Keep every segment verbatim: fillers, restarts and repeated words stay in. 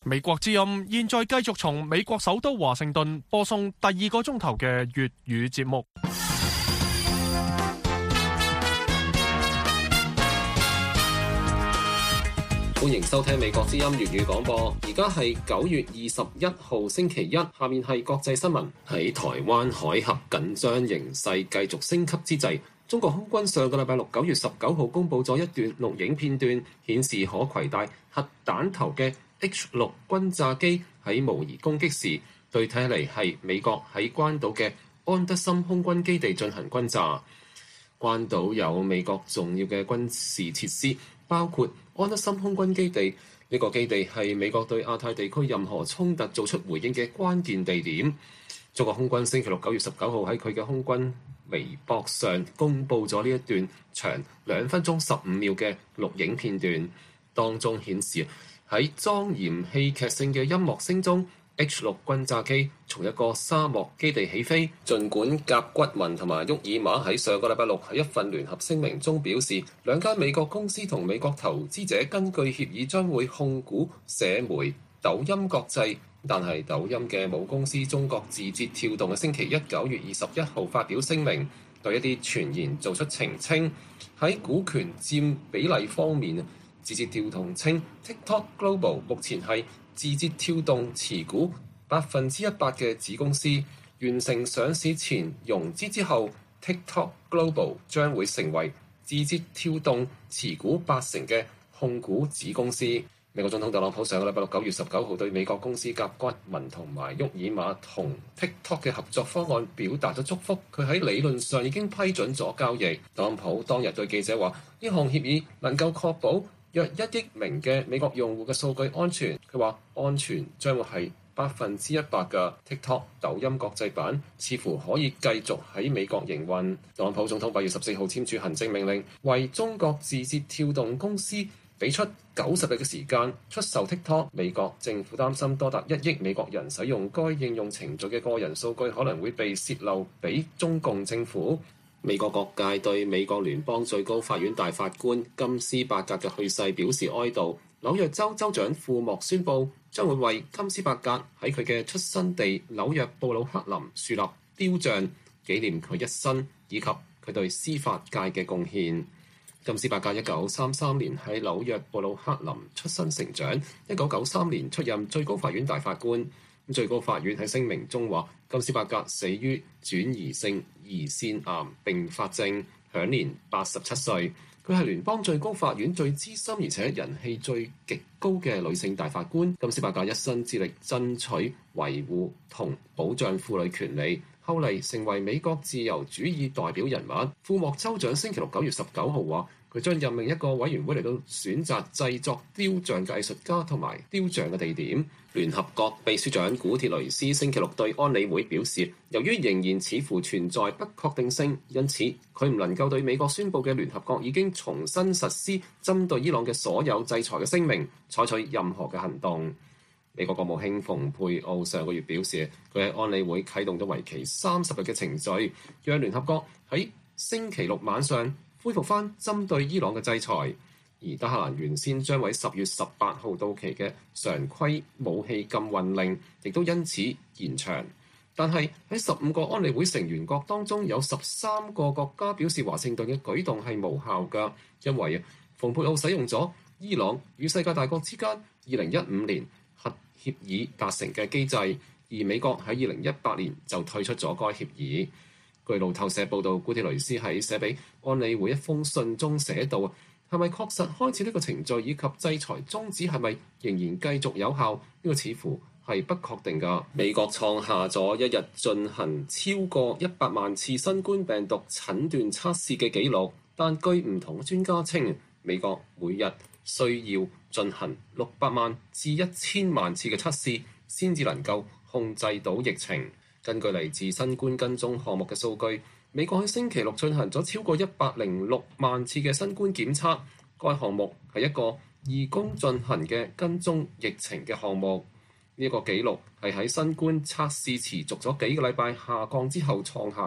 美國之音現在繼續從美國首都華盛頓播送第二個鐘頭嘅粵語節目。 歡迎收聽美國之音粵語廣播，而家係九月二十一號星期一，下面係國際新聞。喺台灣海峽緊張形勢繼續升級之際，中國空軍上個禮拜六九月十九號公佈咗一段錄影片段，顯示可攜帶核彈頭嘅 H 六轟炸機喺模擬攻擊時，對睇嚟係美國喺關島嘅安德森空軍基地進行轟炸。關島有美國重要嘅軍事設施，包括安德森空軍基地。呢個基地係美國對亞太地區任何衝突做出回應嘅關鍵地點。中國空軍星期六九月十九號喺佢嘅空軍微博上公佈咗呢一段長兩分鐘十五秒嘅錄影片段，當中顯示喺莊嚴戲劇性嘅音樂聲中， H 六轟炸機從一個沙漠基地起飛。儘管甲骨文同埋沃爾瑪喺上個禮拜六喺一份聯合聲明中表示，兩間美國公司同美國投資者根據協議將會控股社媒抖音國際，但係抖音嘅母公司中國字節跳動嘅星期一九月二十一號發表聲明，對一啲傳言做出澄清。喺股權佔比例方面，字節跳動稱 TikTok Global 目前係字節跳動持股百分之一百嘅子公司，完成上市前融資之後， TikTok Global 將會成為字節跳動持股八成嘅控股子公司。美國總統特朗普上個禮拜六九月十九號對美國公司甲骨文同埋沃爾瑪同 TikTok 嘅合作方案表達咗祝福，佢喺理論上已經批准咗交易。特朗普當日對記者話：呢項協議能夠確保約一億名嘅美國用戶嘅數據安全。佢話安全將會係百分之一百嘅 TikTok 抖音國際版，似乎可以繼續喺美國營運。特朗普總統八月十四號簽署行政命令，為中國字節跳動公司俾出九十日嘅時間出售 TikTok。美國政府擔心多達一億美國人使用該應用程序嘅個人數據可能會被洩漏俾中共政府。美國各界對美國聯邦最高法院大法官金斯伯格嘅去世表示哀悼。紐約州州長庫莫宣布將會為金斯伯格喺佢嘅出生地紐約布魯克林樹立雕像，紀念佢一生以及佢對司法界嘅貢獻。金斯伯格一九三三年喺紐約布魯克林出生成長，一九九三年出任最高法院大法官。最高法院喺聲明中話，金斯伯格死於轉移性胰腺癌併發症，享年八十七歲。佢係聯邦最高法院最資深而且人氣最極高嘅女性大法官。金斯伯格一生致力爭取、維護同保障婦女權利，後嚟成為美國自由主義代表人物。庫莫州長星期六九月十九號話，佢將任命一個委員會嚟到選擇製作雕像嘅藝術家同埋雕像嘅地點。聯合國秘書長古鐵雷斯星期六對安理會表示，由於仍然似乎存在不確定性，因此佢唔能夠對美國宣布嘅聯合國已經重新實施針對伊朗嘅所有制裁嘅聲明採取任何嘅行動。美國國務卿蓬佩奧上個月表示，佢喺安理會啟動咗為期三十日嘅程序，讓聯合國喺星期六晚上恢復翻針對伊朗嘅制裁。而德黑蘭原先將喺十月十八號到期嘅常規武器禁運令，亦都因此延長。但係喺十五個安理會成員國當中，有十三個國家表示華盛頓嘅舉動係無效㗎，因為蓬佩奧使用咗伊朗與世界大國之間二零一五年核協議達成嘅機制，而美國喺二零一八年就退出咗該協議。據路透社報導，古鐵雷斯喺寫俾安理會一封信中寫道，係咪確實開始呢個程序以及制裁終止係咪仍然繼續有效？呢、這個似乎係不確定㗎。美國創下咗一日進行超過一百萬次新冠病毒診斷測試嘅紀錄，但據唔同專家稱，美國每日需要進行六百萬至一千萬次嘅測試，先至能夠控制到疫情。根據嚟自新冠跟蹤項目嘅數據，美國喺星期六進行咗超過一百零六萬次嘅新冠檢測。該項目係一個義工進行嘅跟蹤疫情嘅項目。呢、這、一個紀錄係喺新冠測試持續咗幾個禮拜下降之後創下㗎。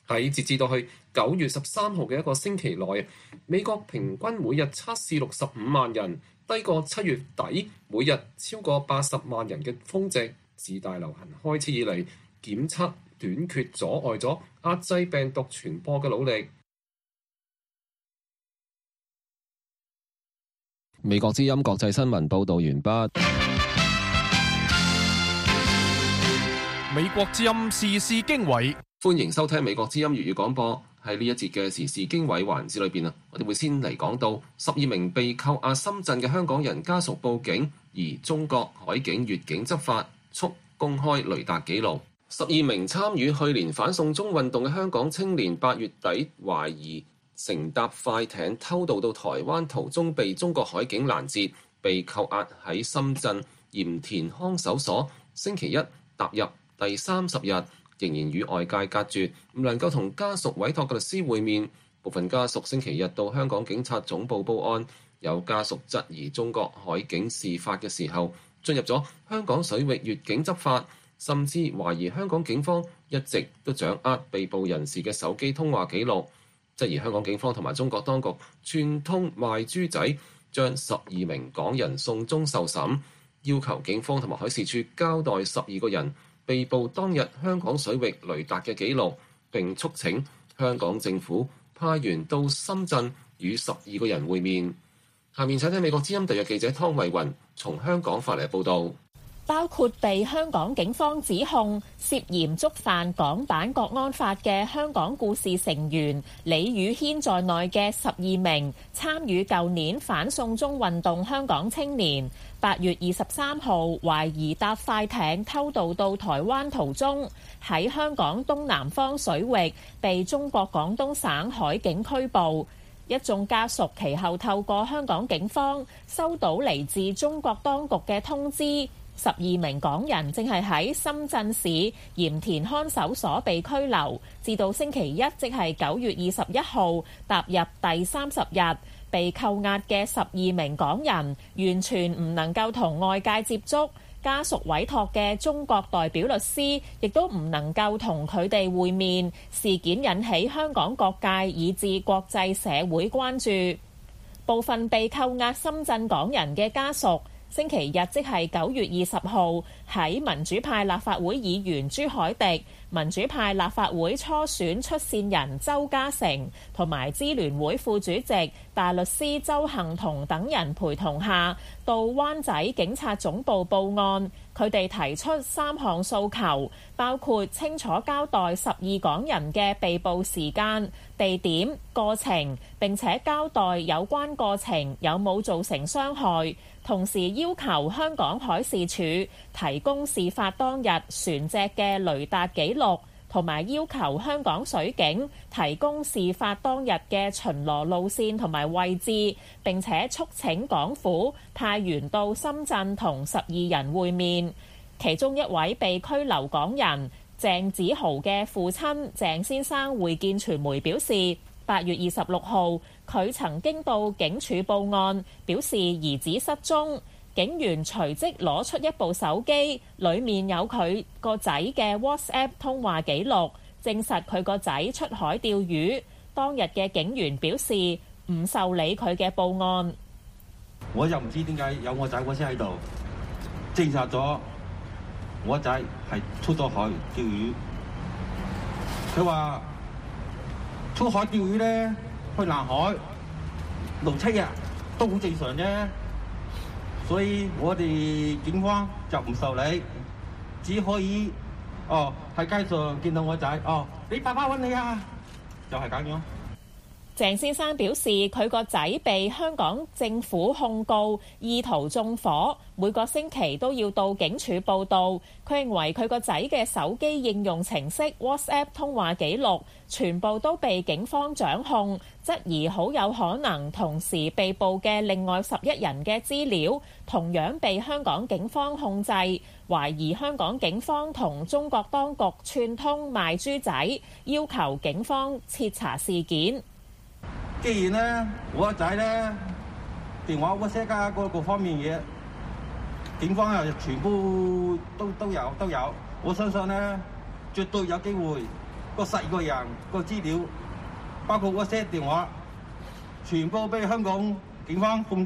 喺截至到去九月十三號嘅一個星期內，美國平均每日測試六十五萬人，低過七月底每日超過八十萬人嘅峰值。自大流行開始以嚟，檢測短缺阻礙咗壓制病毒傳播嘅努力。 美國之音國際新聞報導完畢。 美國之音時事經緯， 歡迎收聽美國之音粵語廣播。喺呢一節嘅時事經緯環節裏邊啊，我哋會先嚟講到十二名被扣押深圳嘅香港人家屬報警，而中國海警越境執法，速公開雷達記錄。十二名參與去年反送中運動嘅香港青年，八月底懷疑乘搭快艇偷渡到台灣途中被中國海警攔截，被扣押喺深圳鹽田看守所。星期一踏入第三十日，仍然與外界隔絕，唔能夠同家屬委託嘅律師會面。部分家屬星期日到香港警察總部報案，有家屬質疑中國海警事發嘅時候進入咗香港水域越境執法，甚至懷疑香港警方一直都掌握被捕人士嘅手機通話記錄，質疑香港警方同埋中國當局串通賣豬仔，將十二名港人送中受審，要求警方同埋海事處交代十二個人被捕當日香港水域雷達嘅記錄，並促請香港政府派員到深圳與十二個人會面。下面請聽美國之音特約記者湯慧雲從香港發嚟報導。 包括被香港警方指控涉嫌觸犯港版國安法嘅香港故事成員李宇軒在內嘅十二名參與舊年反送中運動香港青年，八月二十三號懷疑搭快艇偷渡到台灣途中，喺香港東南方水域被中國廣東省海警拘捕。一眾家屬其後透過香港警方收到嚟自中國當局嘅通知，十二名港人正係喺深圳市鹽田看守所被拘留，至到星期一，即係九月二十一號踏入第三十日。被扣押嘅十二名港人完全唔能夠同外界接觸，家屬委託嘅中國代表律師亦都唔能夠同佢哋會面。事件引起香港各界以至國際社會關注。部分被扣押深圳港人嘅家屬星期日，即係九月二十號，喺民主派立法會議員朱凱廸、民主派立法會初選出線人周家成同埋支聯會副主席大律師周幸彤等人陪同下，到灣仔警察總部報案。佢哋提出三項訴求，包括清楚交代十二港人嘅被捕時間、地點、過程，並且交代有關過程有冇造成傷害，同時要求香港海事處提供事發當日船隻嘅雷達記錄，同埋要求香港水警提供事發當日嘅巡邏路線同埋位置，並且促請港府派員到深圳同十二人會面。其中一位被拘留港人鄭子豪嘅父親鄭先生會見傳媒表示，八月二十六號佢曾經到警署報案，表示兒子失蹤。警員隨即攞出一部手機，裡面有佢個仔嘅 WhatsApp 通話記錄，證實佢個仔出海釣魚。當日嘅警員表示唔受理佢嘅報案。 我又唔知點解有我仔 WhatsApp 喺度，證實咗我仔係出咗海釣魚。佢話出海釣魚咧，去南海六七日都好正常啫。所以我哋警方就唔受理，只可以哦喺街上見到我仔，哦你爸爸揾你啊，就係咁樣。 鄭先生表示，佢個仔被香港政府控告意圖縱火，每個星期都要到警署報到。佢認為佢個仔嘅手機應用程式 WhatsApp 通話記錄全部都被警方掌控，質疑好有可能同時被捕嘅另外十一人嘅資料同樣被香港警方控制，懷疑香港警方同中國當局串通賣豬仔，要求警方徹查事件。 既然咧，我個仔咧電話 WhatsApp 加嗰個方面嘢，警方又全部都都有都有，我相信咧絕對有機會個十二個人個資料，包括 WhatsApp 電話，全部俾香港警方控制，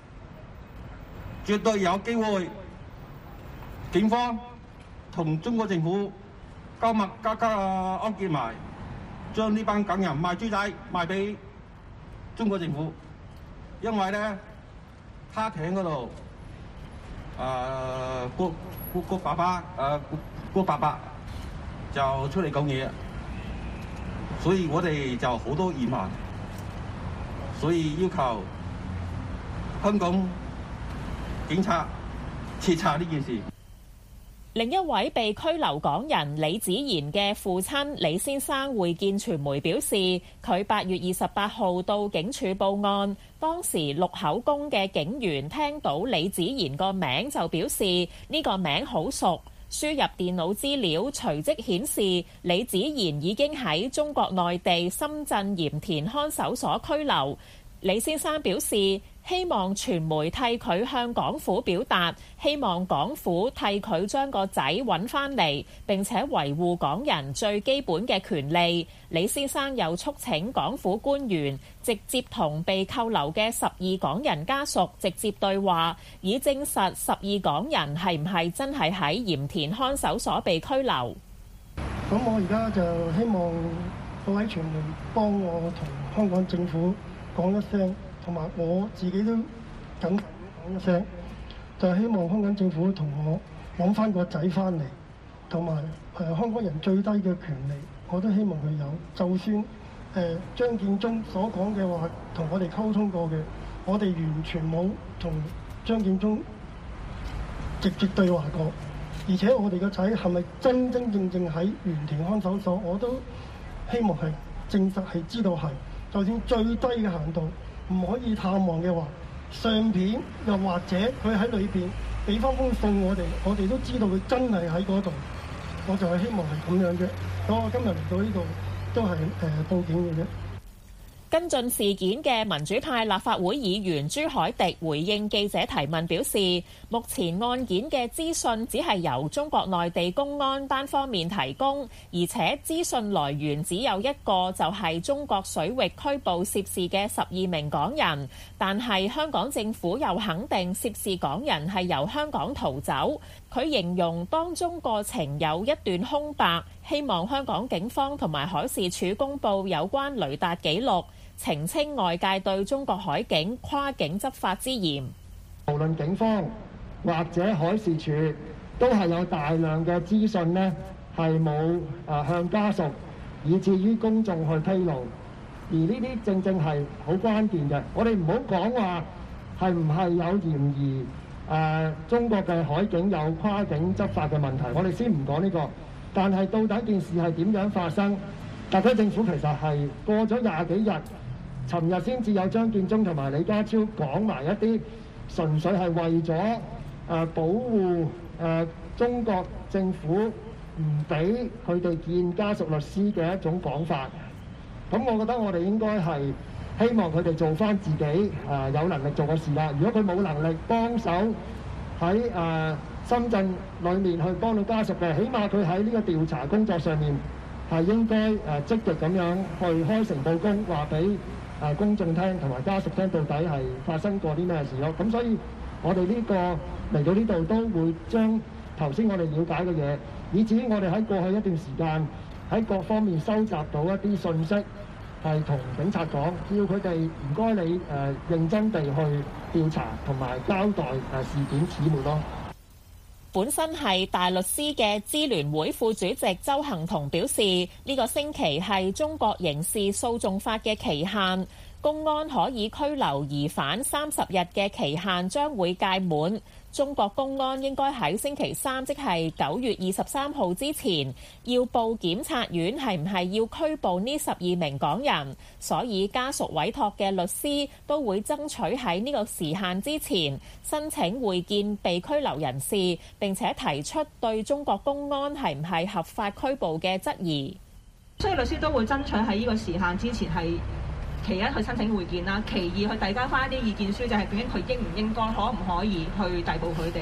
絕對有機會警方同中國政府加密加加勾結埋，將呢班港人賣豬仔賣俾中國政府，因為咧蝦艇嗰度，誒郭郭郭爸爸誒郭爸爸就出嚟講嘢，所以我哋就好多疑問，所以要求香港警察徹查呢件事。 另一位被拘留港人李子賢嘅父親李先生會見傳媒表示，佢八月二十八號到警署報案，當時錄口供嘅警員聽到李子賢個名就表示呢個名好熟，輸入電腦資料隨即顯示李子賢已經喺中國內地深圳鹽田看守所拘留。李先生表示希望傳媒替佢向港府表達，希望港府替佢將個仔揾返嚟，並且維護港人最基本嘅權利。李先生又促請港府官員直接同被扣留嘅十二港人家屬直接對話，以證實十二港人係唔係真係喺鹽田看守所被拘留。 咁我而家就希望各位傳媒幫我同香港政府講一聲，同埋我自己都緊講一聲，就係希望香港政府同我揾翻個仔翻嚟，同埋誒香港人最低嘅權利，我都希望佢有。就算誒、呃、張建宗所講嘅話同我哋溝通過嘅，我哋完全冇同張建宗直接對話過，而且我哋個仔係咪真真正正喺鹽田看守所，我都希望係證實係知道係。就算最低嘅限度唔可以探望嘅話，相片又或者佢喺裏邊俾翻封信我哋，我哋都知道佢真係喺嗰度。我就係希望係咁樣啫。咁我今日嚟到呢度都係誒、呃、報警嘅啫。 跟進事件嘅民主派立法會議員朱凱廸回應記者提問表示，目前案件嘅資訊只係由中國內地公安單方面提供，而且資訊來源只有一個，就係中國水域拘捕涉事嘅十二名港人。但係香港政府又肯定涉事港人係由香港逃走。佢形容當中過程有一段空白，希望香港警方同埋海事處公佈有關雷達記錄，澄清外界對中國海警跨境執法之嫌。 無論警方或者海事處都係有大量嘅資訊呢，係冇誒向家屬以至於公眾去披露，而呢啲正正係好關鍵嘅。我哋唔好講話係唔係有嫌疑誒、呃、中國嘅海警有跨境執法嘅問題，我哋先唔講呢個。但係到底件事係點樣發生？特區政府其實係過咗廿幾日，尋日先至有張建宗同埋李家超講埋一啲純粹係為咗誒、呃、保護誒、呃、中國政府唔俾佢哋見家屬律師嘅一種講法。咁我覺得我哋應該係希望佢哋做翻自己誒、呃、有能力做嘅事啦。如果佢冇能力幫手喺誒、呃、深圳裏面去幫到家屬嘅，起碼佢喺呢個調查工作上面係應該誒、呃、積極咁樣去開誠佈公，話俾誒公眾聽同埋家屬聽到底係發生過啲咩事咯。咁所以我哋呢、這個嚟到呢度都會將頭先我哋了解嘅嘢，以至於我哋喺過去一段時間喺各方面收集到一啲信息，係同警察講，叫佢哋唔該你誒、呃、認真地去調查同埋交代誒、呃、事件始末咯。 本身係大律師嘅支聯會副主席周幸彤表示，呢、這個星期係中國刑事訴訟法嘅期限，公安可以拘留疑犯三十日嘅期限將會屆滿。中國公安應該喺星期三，即係九月二十三號之前，要報檢察院係唔係要拘捕呢十二名港人，所以家屬委託嘅律師都會爭取喺呢個時限之前申請會見被拘留人士，並且提出對中國公安係唔係合法拘捕嘅質疑。 所以律師都會爭取喺呢個時限之前係。其一去申請會見啦，其二去遞交翻一啲意見書，就係究竟佢應唔應該、可唔可以去逮捕佢哋。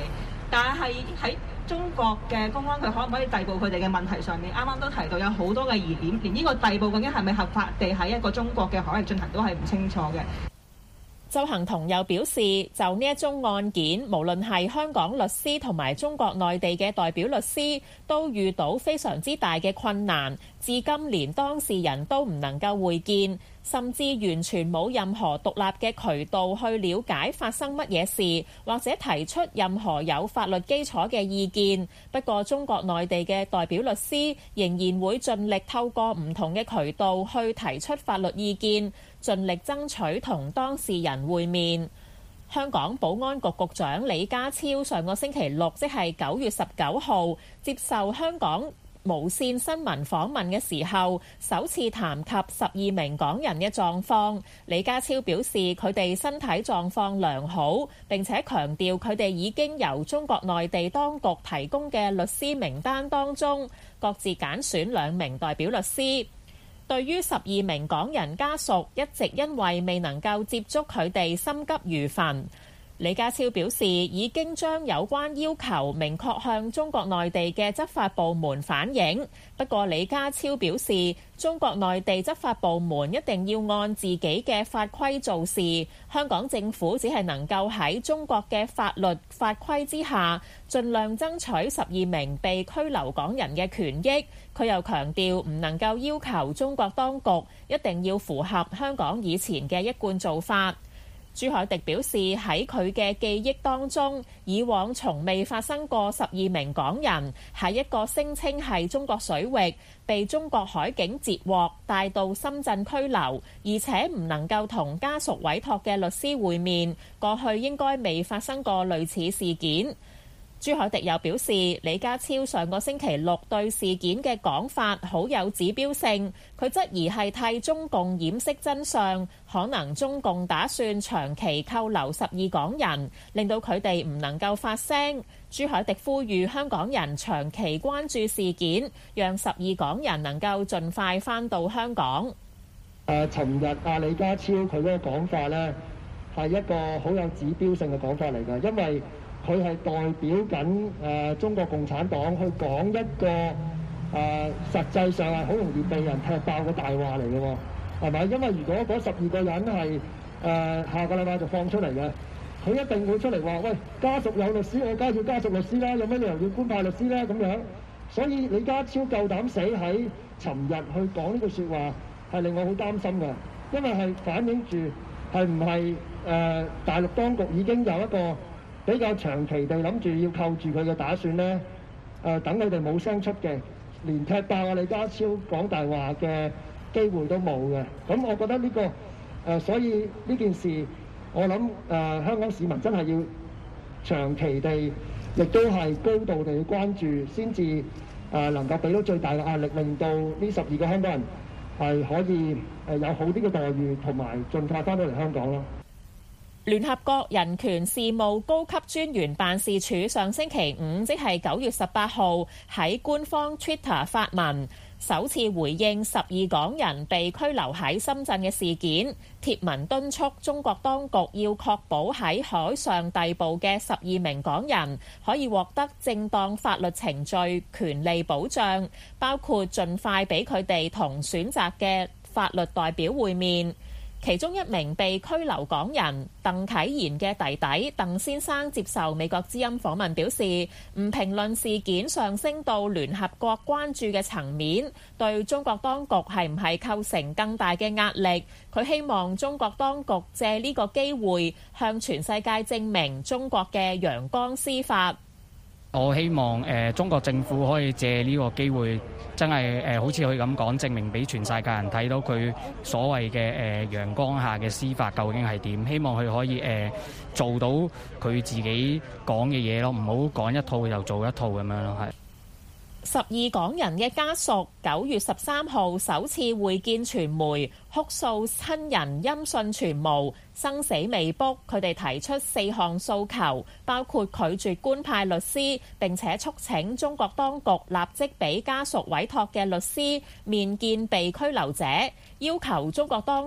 但係喺中國嘅公安，佢可唔可以逮捕佢哋嘅問題上面，啱啱都提到有好多嘅疑點，連呢個逮捕究竟係咪合法地喺一個中國嘅海域進行都係唔清楚嘅。 鄒幸彤又表示，就呢一宗案件，無論係香港律師同埋中國內地嘅代表律師，都遇到非常之大嘅困難，至今連當事人都唔能夠會見，甚至完全冇任何獨立嘅渠道去了解發生乜嘢事，或者提出任何有法律基礎嘅意見。不過中國內地嘅代表律師仍然會盡力透過唔同嘅渠道去提出法律意見，盡力爭取同當事人會面。香港保安局局長李家超上個星期六，即係九月十九號，接受香港無線新聞訪問嘅時候，首次談及十二名港人嘅狀況。李家超表示，佢哋身體狀況良好，並且強調佢哋已經由中國內地當局提供嘅律師名單當中，各自揀選兩名代表律師。對於十二名港人家屬一直因為未能夠接觸佢哋心急如焚，李家超表示已經將有關要求明確向中國內地嘅執法部門反映。不過李家超表示，中國內地執法部門一定要按自己嘅法規做事，香港政府只係能夠喺中國嘅法律法規之下，盡量爭取十二名被拘留港人嘅權益。佢又強調唔能夠要求中國當局一定要符合香港以前嘅一貫做法。朱凱廸表示，喺佢嘅記憶當中，以往從未發生過十二名港人喺一個聲稱係中國水域被中國海警截獲帶到深圳拘留，而且唔能夠同家屬委託嘅律師會面。過去應該未發生過類似事件。朱凱廸又表示，李家超上個星期六對事件嘅講法好有指標性，佢質疑係替中共掩飾真相，可能中共打算長期扣留十二港人，令到佢哋唔能夠發聲。朱凱廸呼籲香港人長期關注事件，讓十二港人能夠盡快返到香港。 誒，尋日阿李家超佢嗰個講法呢，係一個好有指標性嘅講法嚟㗎，因為佢係代表緊誒、呃、中國共產黨去講一個誒、呃、實際上係好容易被人踢爆嘅大話嚟嘅喎，係咪？因為如果嗰十二個人係誒、呃、下個禮拜就放出嚟嘅，佢一定會出嚟話：喂，家屬有律師，我介紹家屬律師啦，有咩理由要官派律師咧？咁樣，所以李家超夠膽死喺尋日去講呢句説話，係令我好擔心嘅，因為係反映住係唔係誒大陸當局已經有一個比較長期地諗住要扣住佢嘅打算呢，誒、呃、等佢哋冇聲出嘅，連踢爆啊李家超講大話嘅機會都冇嘅。咁我覺得呢、這個誒、呃，所以呢件事我諗誒、呃、香港市民真係要長期地，亦都係高度地去關注，先至誒能夠俾到最大嘅壓力，令到呢十二個香港人係可以誒有好啲嘅待遇，同埋盡快翻到嚟香港咯。 聯合國人權事務高級專員辦事處上星期五，即係九月十八號，喺官方 Twitter 發文，首次回應十二港人被拘留喺深圳嘅事件。貼文敦促中國當局要確保喺海上逮捕嘅十二名港人可以獲得正當法律程序權利保障，包括盡快俾佢哋同選擇嘅法律代表會面。其中一名被拘留港人鄧啟賢嘅弟弟鄧先生接受美國之音訪問表示，唔評論事件上升到聯合國關注嘅層面，對中國當局係唔係構成更大嘅壓力。佢希望中國當局借呢個機會向全世界證明中國嘅陽光司法。 我希望誒、呃、中國政府可以借呢個機會，真係誒、呃、好似佢咁講，證明俾全世界人睇到佢所謂嘅誒、呃、陽光下嘅司法究竟係點。希望佢可以誒、呃、做到佢自己講嘅嘢咯，唔好講一套就做一套咁樣咯。係十二港人嘅家屬九月十三號首次會見傳媒，哭訴親人音訊全無，生死未卜。佢哋提出四項訴求，包括拒絕官派律師，並且促請中國當局立即俾家屬委託嘅律師面見被拘留者，要求中國當局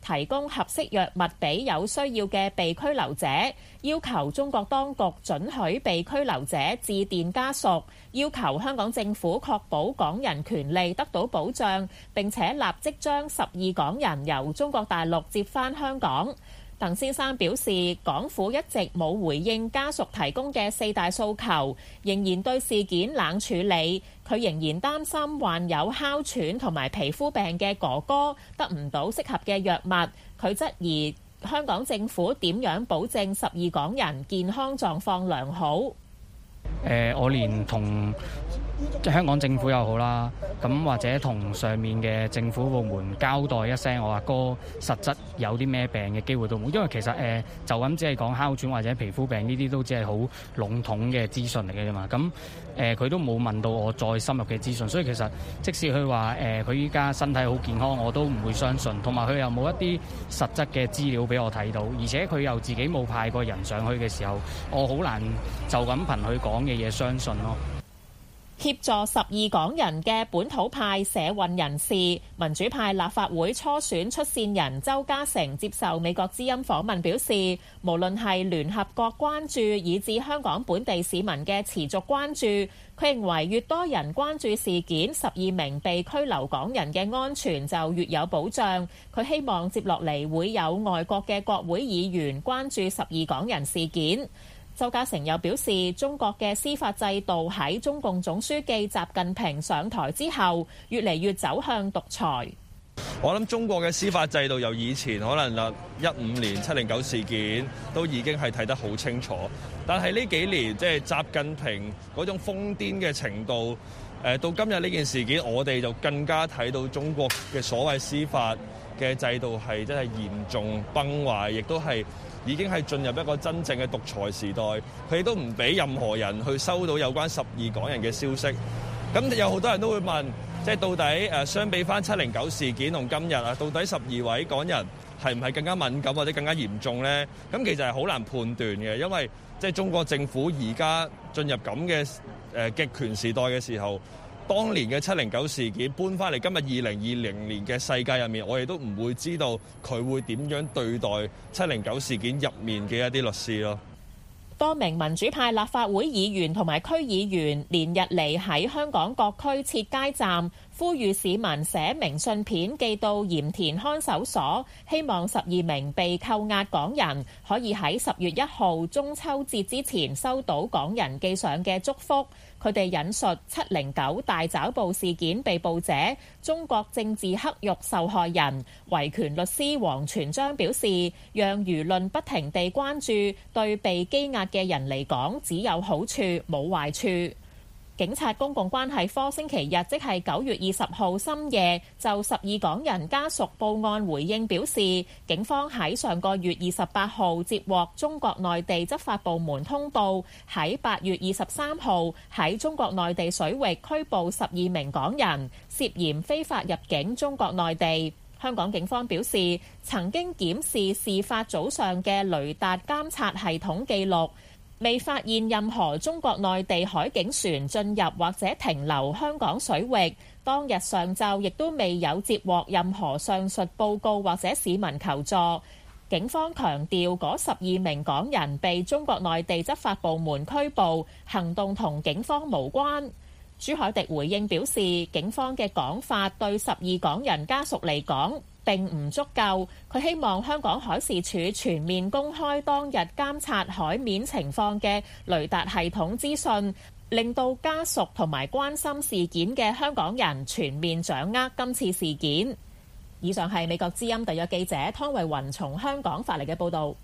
提供合適藥物俾有需要嘅被拘留者，要求中國當局准許被拘留者致電家屬，要求香港政府確保港人權利得到保障，並且立即將十二港人由中國大陸接返香港。鄧先生表示，港府一直冇回應家屬提供嘅四大訴求，仍然對事件冷處理。佢仍然擔心患有哮喘同埋皮膚病嘅哥哥得唔到適合嘅藥物。佢質疑香港政府點樣保證十二港人健康狀況良好。 誒、呃，我連同即係香港政府又好啦，咁或者同上面嘅政府部門交代一聲，我阿哥實質有啲咩病嘅機會都冇，因為其實誒、呃、就咁只係講哮喘或者皮膚病呢啲都只係好籠統嘅資訊嚟嘅啫嘛。咁誒佢都冇問到我再深入嘅資訊，所以其實即使佢話誒佢依家身體好健康，我都唔會相信。同埋佢又冇一啲實質嘅資料俾我睇到，而且佢又自己冇派過人上去嘅時候，我好難就咁憑佢講嘅嘢相信咯。 協助十二港人嘅本土派社運人士、民主派立法會初選出線人周家成接受美國之音訪問表示，無論係聯合國關注以至香港本地市民嘅持續關注，佢認為越多人關注事件，十二名被拘留港人嘅安全就越有保障。佢希望接落嚟會有外國嘅國會議員關注十二港人事件。周家成又表示，中國嘅司法制度喺中共總書記習近平上台之後，越嚟越走向獨裁。 我諗中國嘅司法制度由以前可能啦一五年七零九事件都已經係睇得好清楚，但係呢幾年即係習近平嗰種瘋癲嘅程度，誒到今日呢件事件，我哋就更加睇到中國嘅所謂司法嘅制度係真係嚴重崩壞，亦都係已經係進入一個真正嘅獨裁時代。佢都唔俾任何人去收到有關十二港人嘅消息。咁有好多人都會問，即係到底誒相比翻七零九事件同今日啊，到底十二位港人係唔係更加敏感或者更加嚴重呢？咁其實係好難判斷嘅，因為即係中國政府而家進入咁嘅誒極權時代嘅時候，當年嘅七零九事件搬翻嚟今日二零二零年嘅世界入面，我哋都唔會知道佢會點樣對待七零九事件入面嘅一啲律師咯。 多名民主派立法會議員同埋區議員連日嚟喺香港各區設街站，呼籲市民寫明信片寄到鹽田看守所，希望十二名被扣押港人可以喺十月一號中秋節之前收到港人寄上嘅祝福。佢哋引述七零九大抓捕事件被捕者、中國政治黑獄受害人、維權律師王全璋表示，讓輿論不停地關注，對被羈押嘅人嚟講只有好處冇壞處。警察公共關係科星期日即係九月二十號深夜就十二港人家屬報案回應表示，警方喺上個月二十八號接獲中國內地執法部門通報，喺八月二十三號喺中國內地水域拘捕十二名港人，涉嫌非法入境中國內地。香港警方表示，曾經檢視事發早上嘅雷達監察系統記錄，未發現任何中國內地海警船進入或者停留香港水域。當日上晝亦都未有接獲任何上述報告或者市民求助。警方強調，嗰十二名港人被中國內地執法部門拘捕，行動同警方無關。朱凱廸回應表示，警方嘅講法對十二港人家屬嚟講並唔足夠，佢希望香港海事處全面公開當日監察海面情況嘅雷達系統資訊，令到家屬同埋關心事件嘅香港人全面掌握今次事件。以上係美國之音特約記者湯慧雲從香港發嚟嘅報導。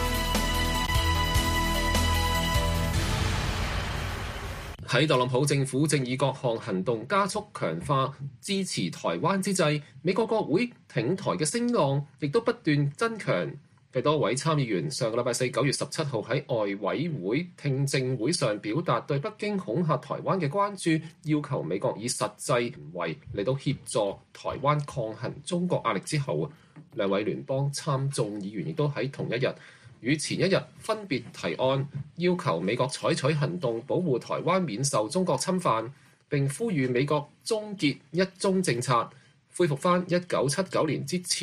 喺特朗普政府正以各項行動加速強化支持台灣之際，美國國會挺台嘅聲浪亦都不斷增強。嘅多位參議員上個禮拜四九月十七號喺外委會聽證會上表達對北京恐嚇台灣嘅關注，要求美國以實際行為嚟到協助台灣抗衡中國壓力之後，兩位聯邦參眾議員亦都喺同一日與前一日分別提案，要求美國採取行動保護台灣免受中國侵犯，並呼籲美國終結一中政策，恢復翻一九七九年之前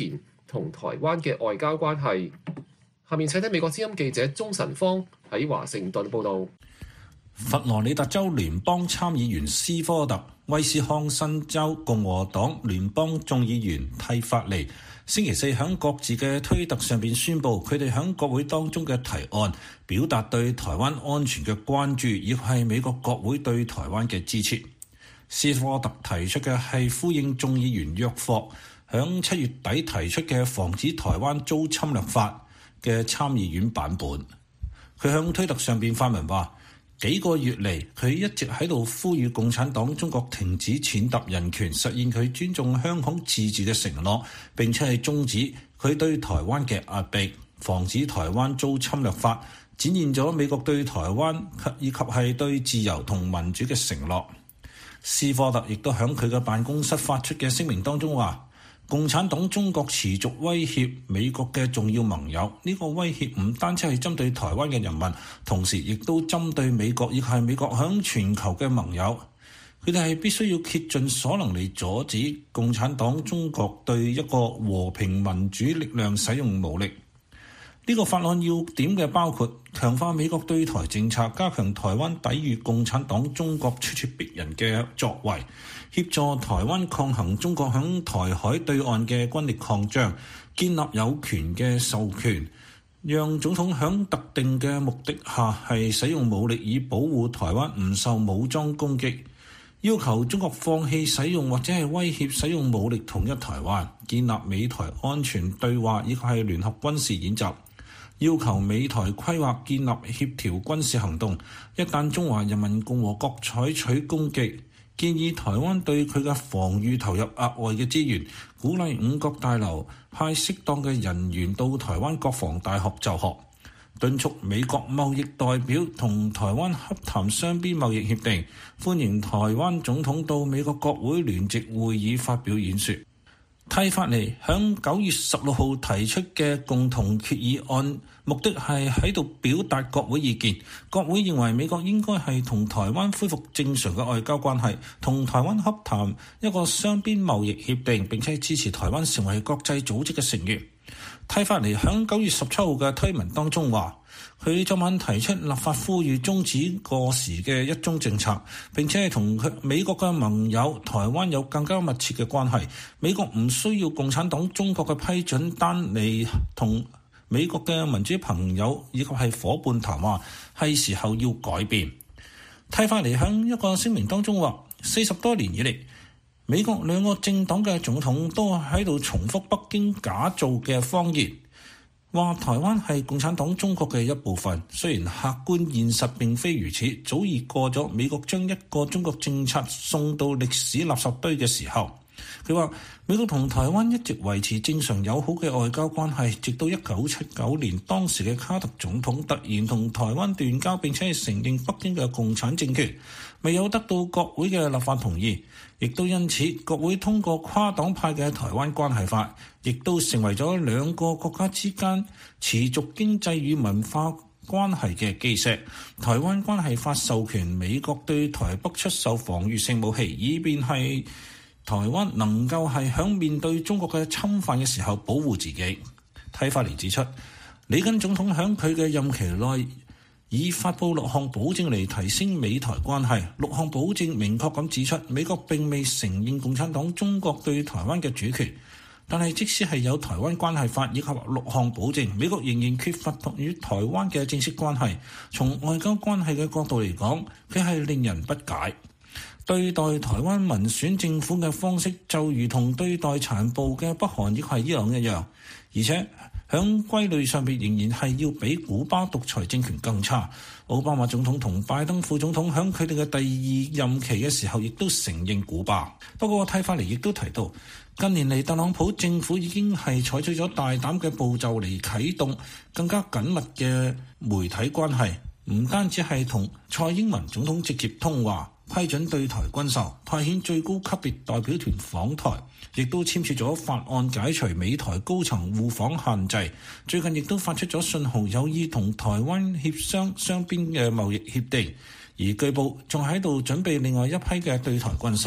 同台灣嘅外交關係。下面請聽美國之音記者鍾晨芳喺華盛頓報導。 佛羅里達州聯邦參議員斯科特、威斯康辛州共和黨聯邦眾議員蒂法尼星期四喺各自嘅推特上邊宣布，佢哋喺國會當中嘅提案，表達對台灣安全嘅關注，亦係美國國會對台灣嘅支持。斯科特提出嘅係呼應眾議員約霍喺七月底提出嘅防止台灣遭侵略法嘅參議院版本。佢喺推特上邊發文話，幾個月嚟，佢一直喺度呼籲共產黨中國停止踐踏人權，實現佢尊重香港自治嘅承諾，並且係終止佢對台灣嘅壓迫，防止台灣遭侵略法，展現咗美國對台灣以及係對自由同民主嘅承諾。斯科特亦都喺佢嘅辦公室發出嘅聲明當中話，共產黨中國持續威脅美國嘅重要盟友，呢、這個威脅唔單止係針對台灣嘅人民，同時亦都針對美國，亦係美國響全球嘅盟友。佢哋係必須要竭盡所能嚟阻止共產黨中國對一個和平民主力量使用武力。呢、這個法案要點嘅包括強化美國對台政策，加強台灣抵禦共產黨中國咄咄逼人嘅作為，協助台灣抗衡中國響台海對岸嘅軍力擴張，建立有權嘅授權，讓總統響特定嘅目的下係使用武力以保護台灣唔受武裝攻擊，要求中國放棄使用或者係威脅使用武力統一台灣，建立美台安全對話以及係聯合軍事演習，要求美台規劃建立協調軍事行動，一旦中華人民共和國採取攻擊，建議台灣對佢嘅防禦投入額外嘅資源，鼓勵五角大樓派適當嘅人員到台灣國防大學就學，敦促美國貿易代表同台灣洽談雙邊貿易協定，歡迎台灣總統到美國國會聯席會議發表演說。蒂法尼響九月十六號提出嘅共同決議案，目的係喺度表達國會意見。國會認為美國應該係同台灣恢復正常嘅外交關係，同台灣洽談一個雙邊貿易協定，並且支持台灣成為國際組織嘅成員。蒂法尼響九月十七號嘅推文當中話，佢昨晚提出立法呼籲終止過時嘅一中政策，並且係同佢美國嘅盟友台灣有更加密切嘅關係。美國唔需要共產黨中國嘅批准，單嚟同美國嘅民主朋友以及係夥伴談話，係時候要改變。蒂法尼響一個聲明當中話，四十多年以嚟，美國兩個政黨嘅總統都喺度重複北京假造嘅謊言，話台灣係共產黨中國嘅一部分。雖然客觀現實並非如此，早已過咗美國將一個中國政策送到歷史垃圾堆嘅時候。佢話美國同台灣一直維持正常友好嘅外交關係，直到一九七九年，當時嘅卡特總統突然同台灣斷交，並且係承認北京嘅共產政權，未有得到國會嘅立法同意，亦都因此國會通過跨黨派嘅台灣關係法，亦都成為咗兩個國家之間持續經濟與文化關係嘅基石。台灣關係法授權美國對台北出售防禦性武器，以便係台灣能夠係響面對中國嘅侵犯嘅時候保護自己。蒂法尼指出，里根總統響佢嘅任期內已發布六項保證嚟提升美台關係。六項保證明確咁指出，美國並未承認共產黨中國對台灣嘅主權，但係即使係有台灣關係法以及六項保證，美國仍然缺乏同與台灣嘅正式關係。從外交關係嘅角度嚟講，佢係令人不解。對待台灣民選政府嘅方式就如同對待殘暴嘅北韓亦係一樣一樣，而且響歸類上面仍然係要比古巴獨裁政權更差。奧巴馬總統同拜登副總統響佢哋嘅第二任期嘅時候亦都承認古巴。不過蒂法尼亦都提到，近年嚟特朗普政府已經係採取咗大膽嘅步驟嚟啟動更加緊密嘅媒體關係，唔單止係同蔡英文總統直接通話，批准對台軍售，派遣最高級別代表團訪台，亦都簽署咗法案解除美台高層互訪限制。最近亦都發出咗信號，有意同台灣協商雙邊嘅貿易協定，而據報仲喺度準備另外一批嘅對台軍售。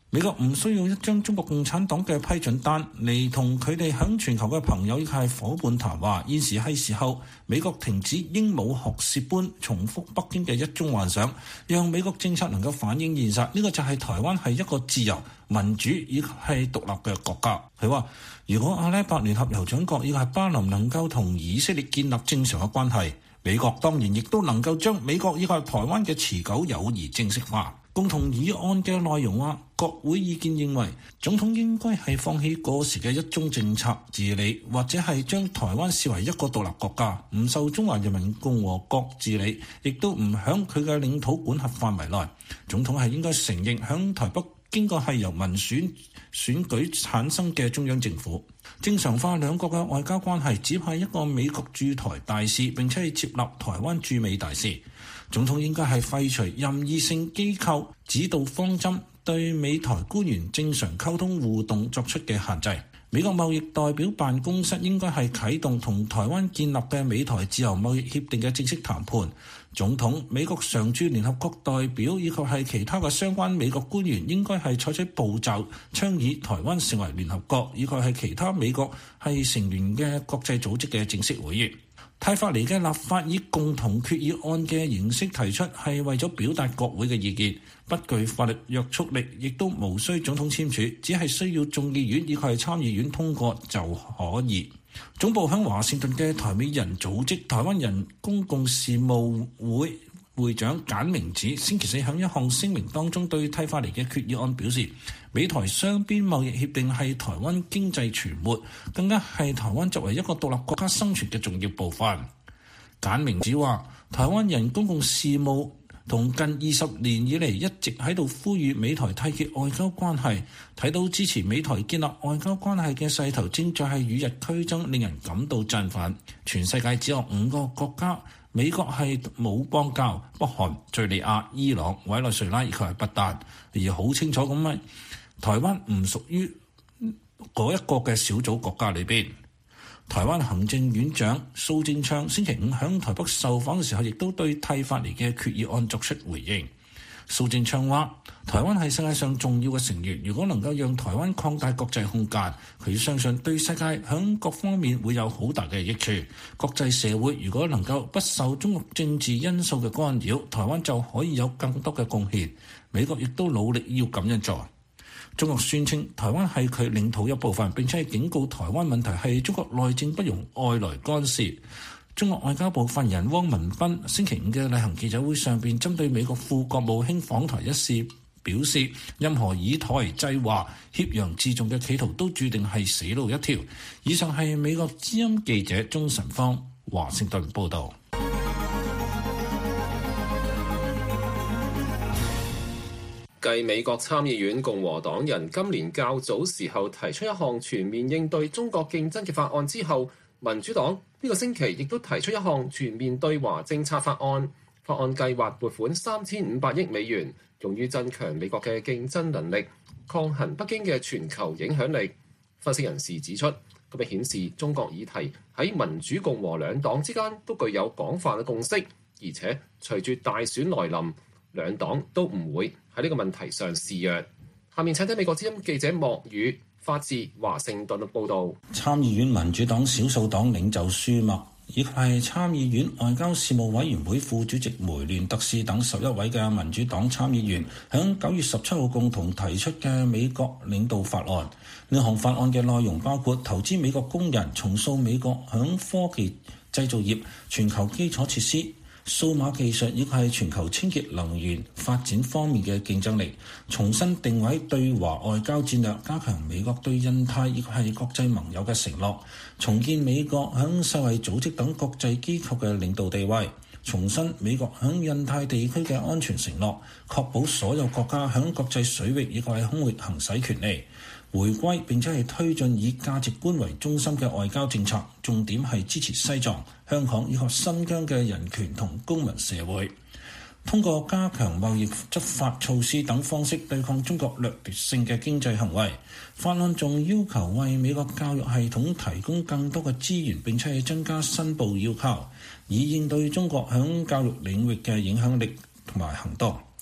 美國唔需要一張中國共產黨嘅批准單嚟同佢哋響全球嘅朋友亦係夥伴談話。現時係時候，美國停止鸚鵡學舌般重複北京嘅一中幻想，讓美國政策能夠反映現實。呢、這個就係台灣係一個自由、民主以及係獨立嘅國家。佢話：如果阿拉伯聯合酋長國以及巴林能夠同以色列建立正常嘅關係，美國當然亦都能夠將美國以及台灣嘅持久友誼正式化。共同議案嘅內容話，國會意見認為總統應該係放棄過時嘅一中政策治理，或者係將台灣視為一個獨立國家，唔受中華人民共和國治理，亦都唔響佢嘅領土管轄範圍內。總統係應該承認響台北經過係由民選選舉產生嘅中央政府，正常化兩國嘅外交關係，只派一個美國駐台大使，並且係接納台灣駐美大使。總統應該係廢除任意性機構指導方針，對美台官員正常溝通互動作出嘅限制。美國貿易代表辦公室應該係啟動同台灣建立嘅美台自由貿易協定嘅正式談判。總統、美國常駐聯合國代表以及係其他嘅相關美國官員應該係採取步驟，倡議台灣成為聯合國以及係其他美國係成員嘅國際組織嘅正式會員。泰法尼嘅立法以共同決議案嘅形式提出，係為咗表達國會嘅意見，不具法律約束力，亦都無需總統簽署，只係需要眾議院以及係參議院通過就可以。總部響華盛頓嘅台美人組織台灣人公共事務會會長簡明子星期四喺一項聲明當中對泰法尼嘅決議案表示，美台雙邊貿易協定係台灣經濟全末，更加係台灣作為一個獨立國家生存嘅重要部分。簡明子話，台灣人公共事務同近二十年以嚟一直喺度呼籲美台締結外交關係，睇到支持美台建立外交關係嘅勢頭正在係與日俱增，令人感到振奮。全世界只有五個國家，美國係冇邦交，北韓、敘利亞、伊朗、委內瑞拉以及係不丹，而好清楚咁樣，台灣唔屬於嗰一個嘅小組國家裏邊。台灣行政院長蘇貞昌星期五喺台北受訪嘅時候，亦都對泰法尼嘅決議案作出回應。蘇貞昌話：台灣係世界上重要嘅成員，如果能夠讓台灣擴大國際空間，佢相信對世界響各方面會有好大嘅益處。國際社會如果能夠不受中國政治因素嘅干擾，台灣就可以有更多嘅貢獻。美國亦都努力要咁樣做。中國宣稱台灣係佢領土一部分，並且係警告台灣問題係中國內政不容外來干涉。中國外交部發言人汪文斌星期五嘅例行記者會上邊，針對美國副國務卿訪台一事表示，任何以台制華、挾洋自重嘅企圖都注定係死路一條。以上係美國之音記者鍾晨芳華盛頓報導。 繼美國參議院共和黨人今年較早時候提出一項全面應對中國競爭嘅法案之後，民主黨呢個星期亦都提出一項全面對華政策法案。法案計劃撥款三千五百億美元，用於增強美國嘅競爭能力，抗衡北京嘅全球影響力。分析人士指出，咁樣顯示中國議題喺民主共和兩黨之間都具有廣泛嘅共識，而且隨住大選來臨，兩黨都唔會喺呢個問題上示弱。下面請聽美國之音記者莫宇發自華盛頓嘅報導。 參議院民主黨少數黨領袖舒默以及係參議院外交事務委員會副主席梅連特斯等十一位嘅民主黨參議員喺九月十七號共同提出嘅美國領導法案。呢項法案嘅內容包括投資美國工人，重塑美國響科技製造業、全球基礎設施、數碼技術以及係全球清潔能源發展方面嘅競爭力，重新定位對華外交戰略，加強美國對印太以及係國際盟友嘅承諾，重建美國響世衛組織等國際機構嘅領導地位，重申美國響印太地區嘅安全承諾，確保所有國家響國際水域以及係空域行使權利，回歸並且係推進以價值觀為中心嘅外交政策，重點係支持西藏、香港以及新疆嘅人權同公民社會，通過加強貿易執法措施等方式對抗中國掠奪性嘅經濟行為。法案仲要求為美國教育系統提供更多嘅資源，並且係增加申報要求，以應對中國響教育領域嘅影響力同埋行動。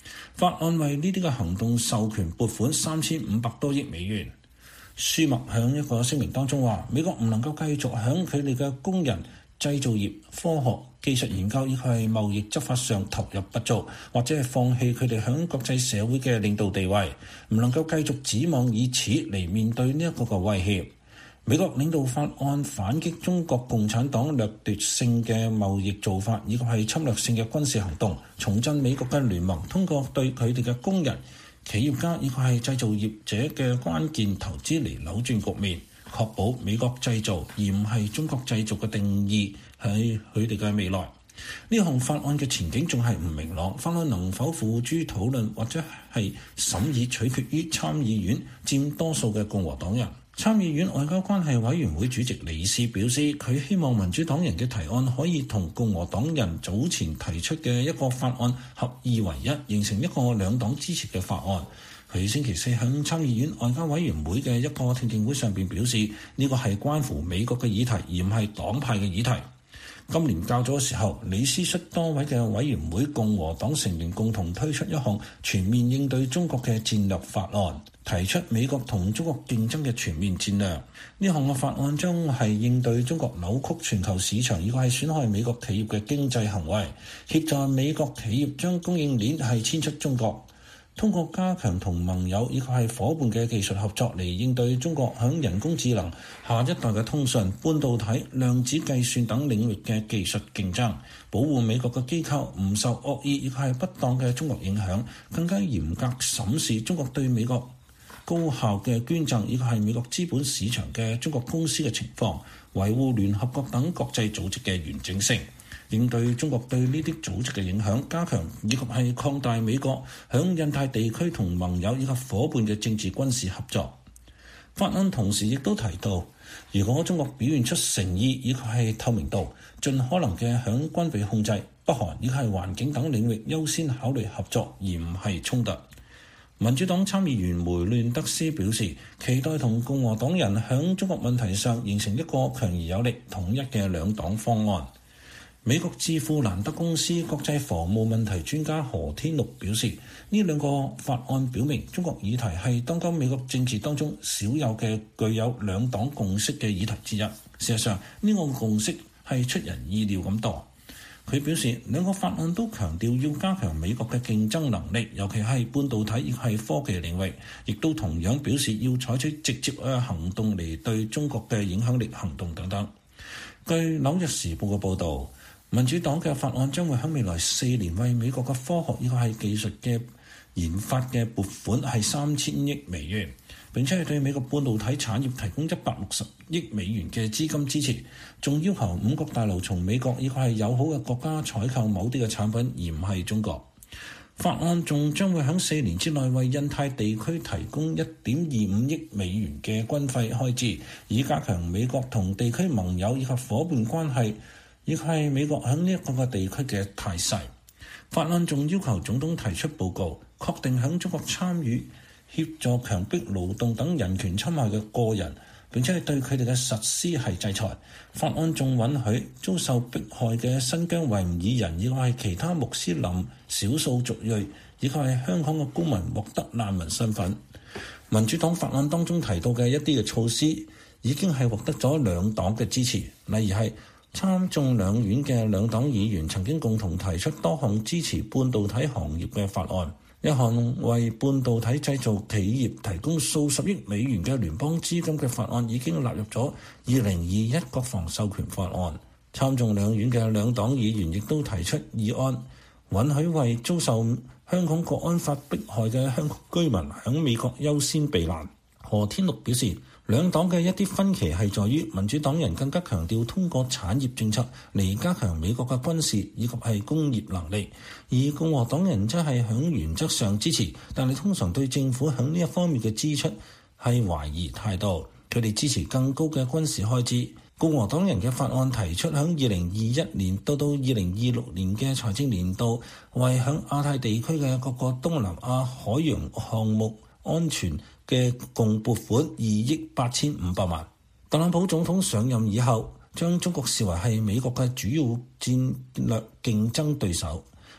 法案為呢啲嘅行動授權撥款三千五百多億美元。舒默響一個聲明當中話，美國唔能夠繼續響佢哋嘅工人、製造業、科學、技術研究以及係貿易執法上投入不足，或者係放棄佢哋響國際社會嘅領導地位，唔能夠繼續指望以此嚟面對呢一個嘅威脅。美國領導法案反擊中國共產黨掠奪性嘅貿易做法，以及係侵略性嘅軍事行動，重振美國嘅聯盟，通過對佢哋嘅工人、企業家以及係製造業者嘅關鍵投資嚟扭轉局面，確保美國製造而唔係中國製造嘅定義係佢哋嘅未來。呢項法案嘅前景仲係唔明朗，法案能否付諸討論或者係審議取決於參議院佔多數嘅共和黨人。參議院外交關係委員會主席李斯表示，佢希望民主黨人嘅提案可以同共和黨人早前提出嘅一個法案合二為一，形成一個兩黨支持嘅法案。佢星期四喺參議院外交委員會嘅一個聽證會上邊表示，呢個係關乎美國嘅議題，而唔係黨派嘅議題。今年較早嘅時候，李斯率多位嘅委員會共和黨成員共同推出一項全面應對中國嘅戰略法案，提出美國同中國競爭嘅全面戰略。呢項嘅法案將係應對中國扭曲全球市場，以及係損害美國企業嘅經濟行為，協助美國企業將供應鏈係遷出中國。通過加強同盟友以及係夥伴嘅技術合作嚟應對中國響人工智能、下一代嘅通訊、半導體、量子計算等領域嘅技術競爭，保護美國嘅機構唔受惡意以及係不當嘅中國影響，更加嚴格審視中國對美國高效嘅捐贈以及係美國資本市場嘅中國公司嘅情況，維護聯合國等國際組織嘅完整性。應對中國對呢啲組織嘅影響，加強以及係擴大美國響印太地區同盟友以及夥伴嘅政治軍事合作。法案同時亦都提到，如果中國表現出誠意以及係透明度，盡可能嘅響軍備控制、北韓以及係環境等領域優先考慮合作，而唔係衝突。民主黨參議員梅亂德斯表示，期待同共和黨人響中國問題上形成一個強而有力、統一嘅兩黨方案。美國智庫蘭德公司國際防務問題專家何天祿表示，呢兩個法案表明中國議題係當今美國政治當中少有嘅具有兩黨共識嘅議題之一。事實上，呢個共識係出人意料咁多。佢表示，兩個法案都強調要加強美國嘅競爭能力，尤其係半導體亦係科技領域，亦都同樣表示要採取直接嘅行動嚟對中國嘅影響力行動等等。據紐約時報嘅報導，民主黨嘅法案將會喺未來四年為美國嘅科學以及係技術嘅研發嘅撥款係三千億美元，並且係對美國半導體產業提供一百六十億美元嘅資金支持，仲要求五角大樓從美國以及係友好嘅國家採購某啲嘅產品，而唔係中國。法案仲將會喺四年之內為印太地區提供一點二五億美元嘅軍費開支，以加強美國同地區盟友以及伙伴關係，亦係美國喺呢一個嘅地區嘅態勢。法案仲要求總統提出報告，確定喺中國參與協助強迫勞動等人權侵害嘅個人，並且係對佢哋嘅實施係制裁。法案仲允許遭受迫害嘅新疆維吾爾人，以及係其他穆斯林少數族裔，以及係香港嘅公民獲得難民身份。民主黨法案當中提到嘅一啲嘅措施，已經係獲得咗兩黨嘅支持，例如係參眾兩院嘅兩黨議員曾經共同提出多項支持半導體行業嘅法案，一項為半導體製造企業提供數十億美元嘅聯邦資金嘅法案已經納入咗二零二一國防授權法案。參眾兩院嘅兩黨議員亦都提出議案，允許為遭受香港國安法迫害嘅香港居民喺美國優先避難。何天祿表示，兩黨嘅一啲分歧係在於民主黨人更加強調通過產業政策嚟加強美國嘅軍事以及係工業能力，而共和黨人則係響原則上支持，但係通常對政府響呢一方面嘅支出係懷疑態度。佢哋支持更高嘅軍事開支。共和黨人嘅法案提出響二零二一年到到二零二六年嘅財政年度，為響亞太地區嘅各個東南亞海洋項目安全嘅共撥款二億八千五百萬。特朗普總統上任以後，將中國視為係美國嘅主要戰略競爭對手。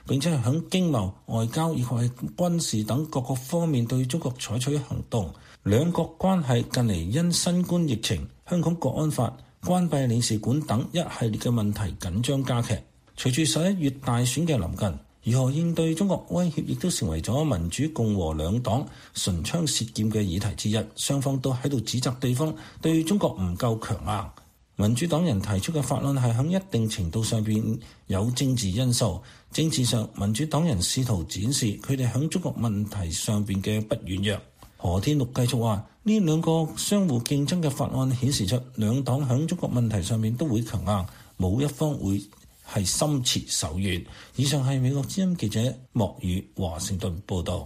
並且係響經貿、外交以及係軍事等各個方面對中國採取行動。兩國關係近嚟因新冠疫情、香港國安法、關閉領事館等一系列嘅問題緊張加劇。隨住十一月大選嘅臨近，如何應對中國威脅亦都成為咗民主共和兩黨唇槍舌劍嘅議題之一。雙方都喺度指責對方對中國唔夠強硬。民主黨人提出嘅法案係喺一定程度上邊有政治因素。政治上，民主黨人試圖展示佢哋喺中國問題上邊嘅不軟弱。何天祿繼續話：呢兩個相互競爭嘅法案顯示出兩黨喺中國問題上面都會強硬，冇一方會係心慈手軟。以上係美國之音記者莫宇華盛頓報導。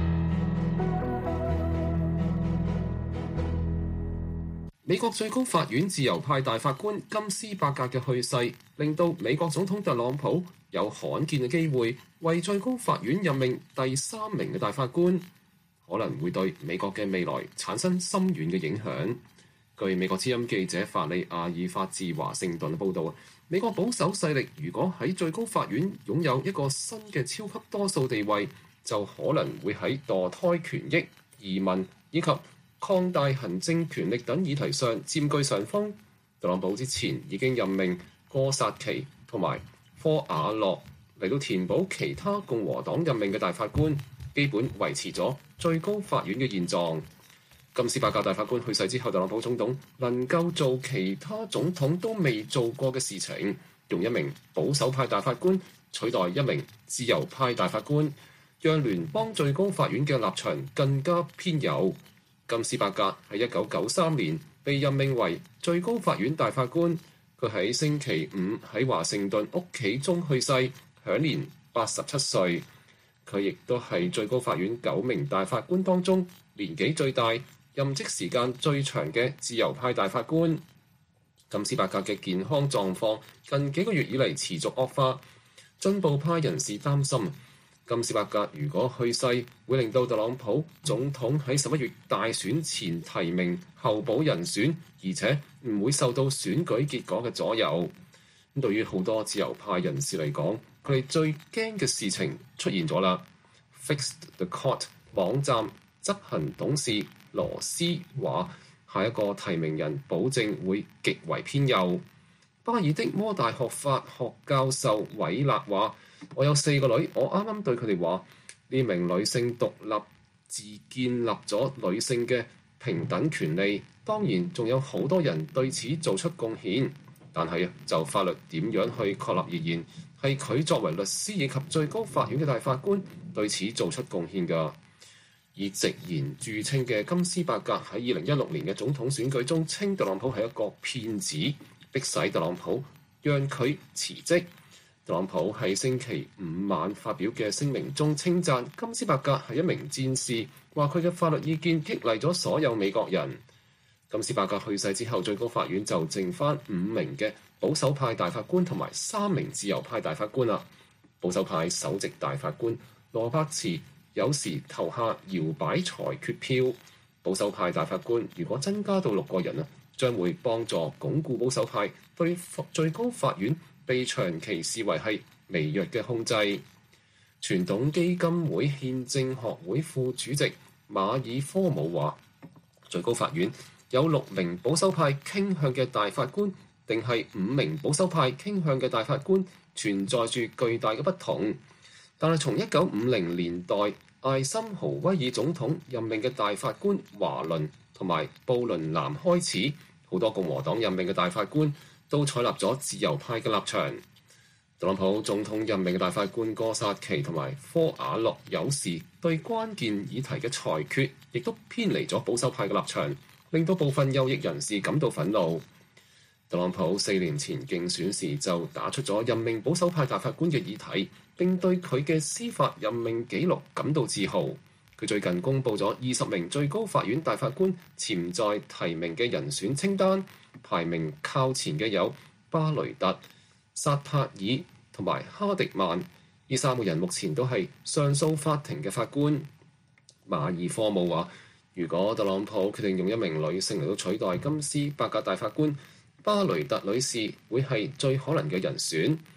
美國最高法院自由派大法官金斯伯格嘅去世，令到美國總統特朗普有罕見嘅機會為最高法院任命第三名嘅大法官，可能會對美國嘅未來產生深遠嘅影響。據美國之音記者法利亞爾發自華盛頓報導，美國保守勢力如果喺最高法院擁有一個新嘅超級多數地位，就可能會喺墮胎權益、移民以及擴大行政權力等議題上佔據上風。特朗普之前已經任命哥薩奇同埋科瓦洛嚟到填補其他共和黨任命嘅大法官，基本維持咗最高法院嘅現狀。金斯伯格大法官去世之後，特朗普總統能夠做其他總統都未做過嘅事情，用一名保守派大法官取代一名自由派大法官，讓聯邦最高法院嘅立場更加偏右。金斯伯格喺一九九三年被任命為最高法院大法官，佢喺星期五喺華盛頓屋企中去世，享年八十七歲。佢亦都係最高法院九名大法官當中年紀最大、任職時間最長嘅自由派大法官。金斯伯格嘅健康狀況近幾個月以嚟持續惡化，進步派人士擔心金斯伯格如果去世，會令到特朗普總統喺十一月大選前提名候補人選，而且唔會受到選舉結果嘅左右。咁對於好多自由派人士嚟講，佢哋最驚嘅事情出現咗啦。Fix the Court 網站執行董事羅斯話：下一個提名人保證會極為偏右。巴爾的摩大學法學教授韋勒話：我有四個女，我啱啱對佢哋話，呢名女性獨立自建立咗女性嘅平等權利。當然仲有好多人對此做出貢獻，但係就法律點樣去確立而言，係佢作為律師以及最高法院嘅大法官對此做出貢獻㗎。以直言著稱嘅金斯伯格喺二零一六年嘅總統選舉中稱特朗普係一個騙子，迫使特朗普讓佢辭職。特朗普喺星期五晚發表嘅聲明中稱讚金斯伯格係一名戰士，話佢嘅法律意見激勵咗所有美國人。金斯伯格去世之後，最高法院就剩返五名嘅保守派大法官同埋三名自由派大法官啦。保守派首席大法官羅伯茨有時投下搖擺裁決票。保守派大法官如果增加到六個人啊，將會幫助鞏固保守派對最高法院被長期視為係微弱嘅控制。傳統基金會憲政學會副主席馬爾科姆話：最高法院有六名保守派傾向嘅大法官，定係五名保守派傾向嘅大法官，存在住巨大嘅不同。但係從一九五零年代艾森豪威爾總統任命嘅大法官華倫同埋布倫南開始，好多共和黨任命嘅大法官都採納咗自由派嘅立場。特朗普總統任命嘅大法官哥薩奇同埋科瓦洛有時對關鍵議題嘅裁決，亦都偏離咗保守派嘅立場，令到部分右翼人士感到憤怒。特朗普四年前競選時就打出咗任命保守派大法官嘅議題，並對佢嘅司法任命記錄感到自豪。佢最近公布咗二十名最高法院大法官潛在提名嘅人選清單，排名靠前嘅有巴雷特、薩帕爾同埋哈迪曼。呢三個人目前都係上訴法庭嘅法官。馬爾科姆話：如果特朗普決定用一名女性嚟到取代金斯伯格大法官，巴雷特女士會係最可能嘅人選。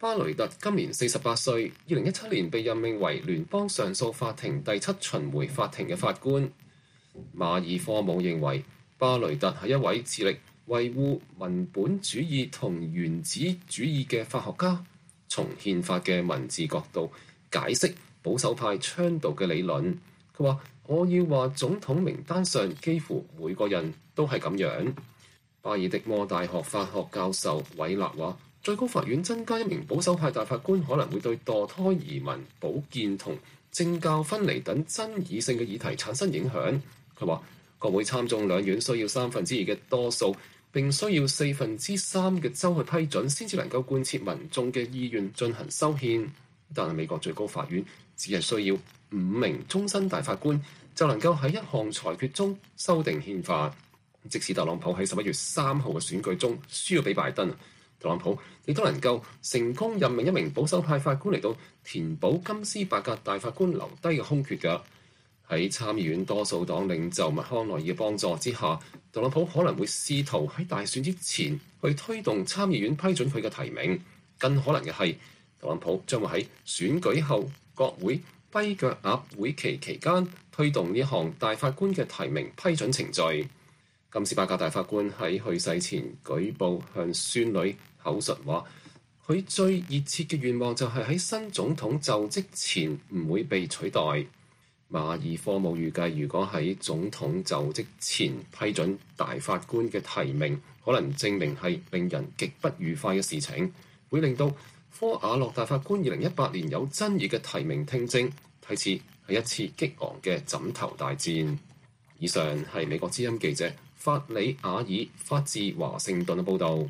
巴雷特今年四十八歲，二零一七年被任命為聯邦上訴法庭第七巡迴法庭嘅法官。馬爾科姆認為巴雷特係一位致力維護文本主義同原子主義嘅法學家，從憲法嘅文字角度解釋保守派倡導嘅理論。佢話：我要話總統名單上幾乎每個人都係咁樣。巴爾的摩大學法學教授韋納話：最高法院增加一名保守派大法官可能會對墮胎、移民、保健同政教分離等爭議性嘅議題產生影響。佢話：國會參眾兩院需要三分之二嘅多數，並需要四分之三嘅州去批准，先至能夠貫徹民眾嘅意願進行修憲。但係美國最高法院只係需要五名終身大法官，就能夠喺一項裁決中修訂憲法。即使特朗普喺十一月三號嘅選舉中輸咗俾拜登，特朗普亦都能夠成功任命一名保守派法官嚟到填補金斯伯格大法官留低嘅空缺㗎。喺參議院多數黨領袖麥康奈爾嘅幫助之下，特朗普可能會試圖喺大選之前去推動參議院批准佢嘅提名。更可能嘅係，特朗普將會喺選舉後國會跛腳鴨會期期間推動呢項大法官嘅提名批准程序。金斯伯格大法官喺去世前舉報向孫女口述話，佢最熱切嘅願望就係喺新總統就職前唔會被取代。馬爾科姆預計，如果喺總統就職前批准大法官嘅提名，可能證明係令人極不愉快嘅事情，會令到科瓦洛大法官二零一八年有爭議嘅提名聽證睇似係一次激昂嘅枕頭大戰。以上係美國之音記者法里亞爾發自華盛頓嘅報導。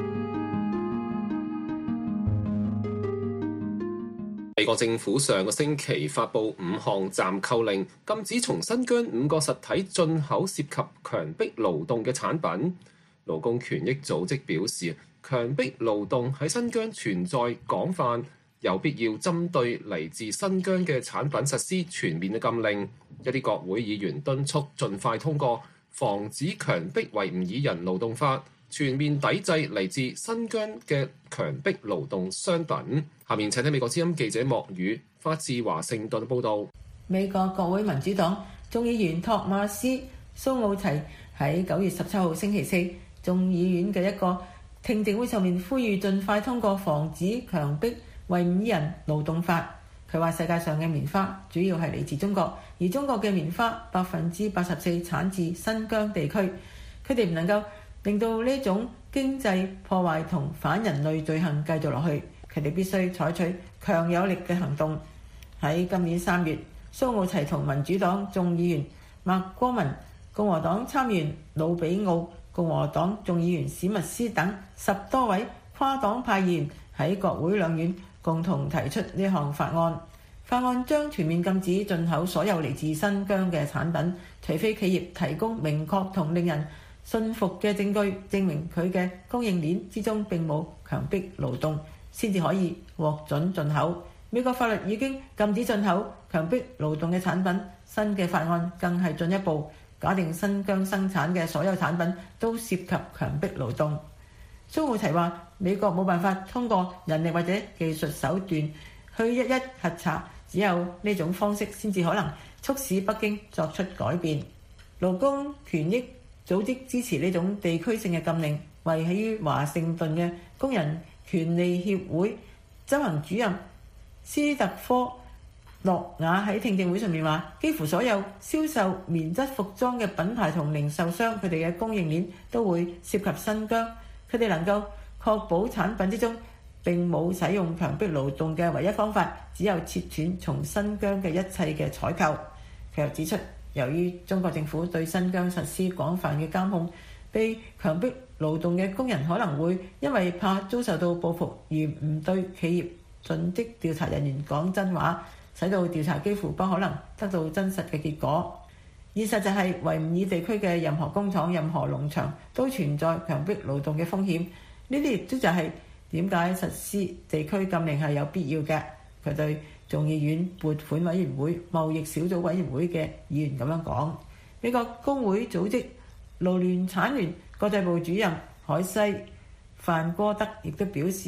美國政府上個星期發布五項暫扣令，禁止從新疆五個實體進口涉及強迫勞動嘅產品。勞工權益組織表示，強迫勞動喺新疆存在廣泛，有必要針對嚟自新疆嘅產品實施全面嘅禁令。一啲國會議員敦促盡快通過防止強迫維吾爾人勞動法，全面抵制嚟自新疆嘅強迫勞動商品。下面請聽美國之音記者莫宇發自華盛頓報導。 美國國會民主黨眾議員托馬斯蘇奧齊喺九月十七號星期四眾議院嘅一個聽證會上面呼籲盡快通過防止強迫維吾爾人勞動法。佢話世界上嘅棉花主要係嚟自中國，而中國嘅棉花百分之八十四產自新疆地區。佢哋唔能夠令到呢種經濟破壞同反人類罪行繼續落去，佢哋必須採取強有力嘅行動。喺今年三月，蘇奧齊同民主黨眾議員麥戈文、共和黨參議員魯比奧、共和黨眾議員史密斯等十多位跨黨派議員喺國會兩院共同提出呢項法案。法案將全面禁止進口所有嚟自新疆嘅產品，除非企業提供明確同令人信服嘅證據，證明佢嘅供應鏈之中並冇強迫勞動，先至可以獲准進口。美國法律已經禁止進口強迫勞動嘅產品，新嘅法案更係進一步假定新疆生產嘅所有產品都涉及強迫勞動。蘇奧齊話：美國冇辦法通過人力或者技術手段去一一核查，只有呢種方式先至可能促使北京作出改變。勞工權益組織支持呢種地區性嘅禁令。位於華盛頓嘅工人權利協會執行主任斯特科諾亞喺聽證會上面話：幾乎所有銷售棉質服裝嘅品牌同零售商，佢哋嘅供應鏈都會涉及新疆。佢哋能夠確保產品之中並冇使用強迫勞動嘅唯一方法，只有切斷從新疆嘅一切嘅採購。佢又指出，由於中國政府對新疆實施廣泛嘅監控，被強迫勞動嘅工人可能會因為怕遭受到報復而唔對企業盡職調查人員講真話，使到調查幾乎不可能得到真實嘅結果。現實就係維吾爾地區嘅任何工廠、任何農場都存在強迫勞動嘅風險。呢啲亦都就係點解實施地區禁令係有必要嘅。佢對眾議院撥款委員會貿易小組委員會嘅議員咁樣講。美國工會組織勞聯產聯國際部主任海西范戈德亦都表示，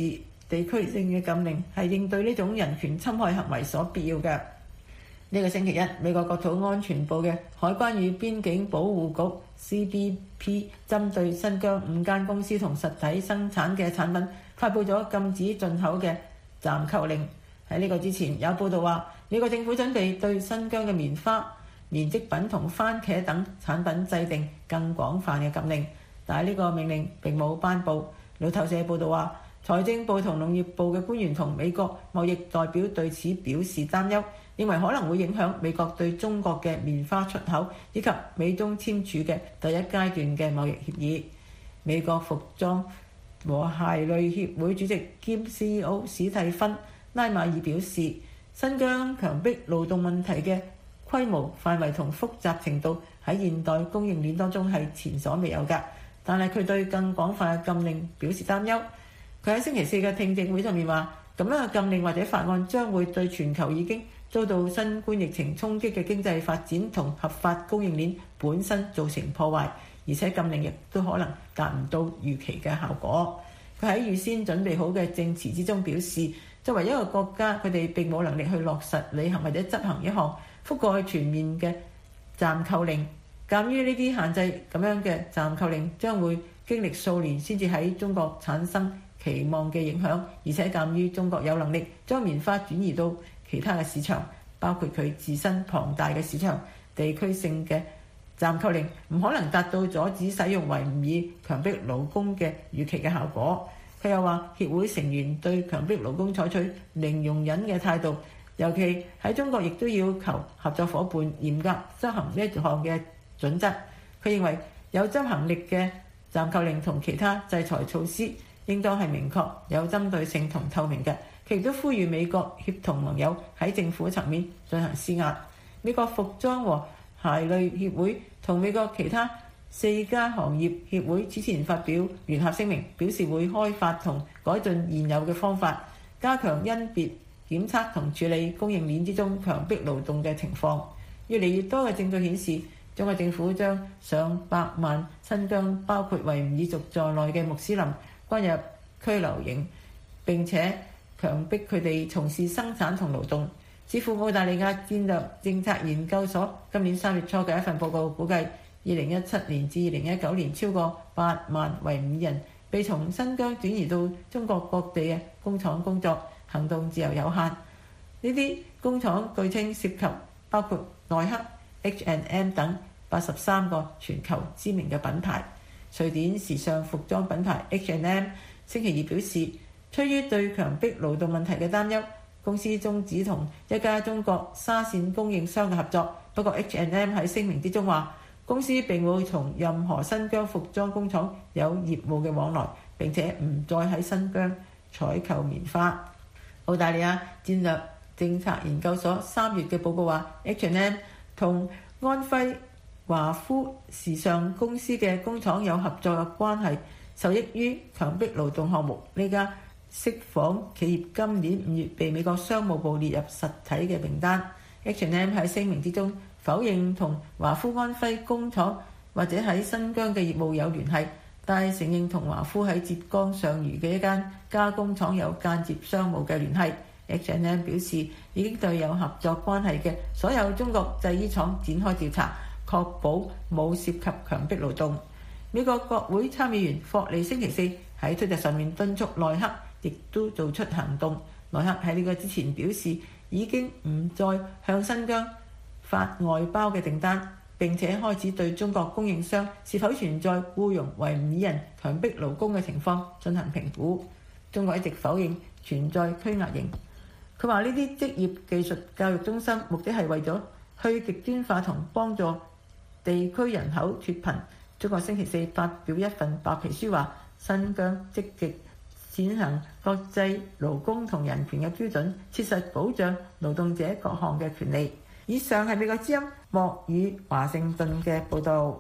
地區性嘅禁令係應對呢種人權侵害行為所必要嘅。呢個星期一，美國國土安全部嘅海關與邊境保護局 C B P 針對新疆五間公司同實體生產嘅產品發布咗禁止進口嘅暫扣令。喺呢個之前，有報道話美國政府準備對新疆嘅棉花、棉織品同番茄等產品制定更廣泛嘅禁令，但係呢個命令並冇頒布。路透社報道話，財政部同農業部嘅官員同美國貿易代表對此表示擔憂，認為可能會影響美國對中國嘅棉花出口，以及美中簽署嘅第一階段嘅貿易協議。美國服裝和鞋類協會主席兼 C E O 史蒂芬拉馬爾表示，新疆強迫勞動問題嘅規模、範圍同複雜程度喺現代供應鏈當中係前所未有㗎，但係佢對更廣泛嘅禁令表示擔憂。佢喺星期四嘅聽證會上面話，咁樣嘅禁令或者法案將會對全球已經遭到新冠疫情衝擊嘅經濟發展同合法供應鏈本身造成破壞，而且禁令亦都可能達唔到預期嘅效果。佢喺預先準備好嘅證詞之中表示，作為一個國家，佢哋並冇能力去落實履行或者執行一項覆蓋全面嘅暫扣令。鑑於呢啲限制，咁樣嘅暫扣令將會經歷數年先至喺中國產生期望嘅影響，而且鑑於中國有能力將棉花轉移到其他嘅市場，包括佢自身龐大嘅市場，地區性嘅暫扣令唔可能達到阻止使用維吾爾強迫勞工嘅預期嘅效果。佢又話，協會成員對強迫勞工採取零容忍嘅態度，尤其喺中國亦都要求合作伙伴嚴格執行呢一項嘅準則。佢認為有執行力嘅暫扣令同其他制裁措施應當係明確、有針對性同透明嘅。佢亦都呼籲美國協同盟友喺政府層面進行施壓。美國服裝和鞋類協會同美國其他四家行業協會之前發表聯合聲明，表示會開發同改進現有嘅方法，加強甄別、檢測同處理供應鏈之中強迫勞動嘅情況。越嚟越多嘅證據顯示，中國政府將上百萬新疆包括維吾爾族在內嘅穆斯林關入拘留營，並且強迫佢哋從事生產同勞動。似乎澳大利亞戰略政策研究所今年三月初嘅一份報告估計，二零一七年至二零一九年超過八萬維吾爾人被從新疆轉移到中國各地嘅工廠工作，行動自由有限。呢啲工廠據稱涉及包括耐克、H and M 等八十三個全球知名嘅品牌。瑞典時尚服裝品牌 H and M 星期二表示，出於對強迫勞動問題嘅擔憂，公司終止同一家中國紗線供應商嘅合作。不過 H and M 喺聲明之中話，公司並會從任何新疆服裝工廠有業務嘅往來，並且唔再喺新疆採購棉花。澳大利亞戰略政策研究所三月嘅報告話 ，H and M 同安徽華夫時尚公司嘅工廠有合作嘅關係，受益於強迫勞動項目。呢家適紡企業今年五月被美國商務部列入實體嘅名單。H and M 喺聲明之中否認同華夫安徽工廠或者喺新疆嘅業務有聯繫，但係承認同華夫喺浙江上虞嘅一間加工廠有間接商務嘅聯繫。H and M 表示已經對有合作關係嘅所有中國製衣廠展開調查，確保冇涉及強迫勞動。美國國會參議員霍利星期四喺推特上面敦促耐克亦都做出行動。耐克喺呢個之前表示已經唔再向新疆發外包嘅訂單，並且開始對中國供應商是否存在僱傭維吾爾人強迫勞工嘅情況進行評估。中國一直否認存在拘押營。佢話呢啲職業技術教育中心目的係為咗去極端化同幫助地區人口脫貧。中國星期四發表一份白皮書話，新疆積極踐行國際勞工同人權嘅標準，切實保障勞動者各項嘅權利。以上係美國之音莫與華盛頓嘅報導。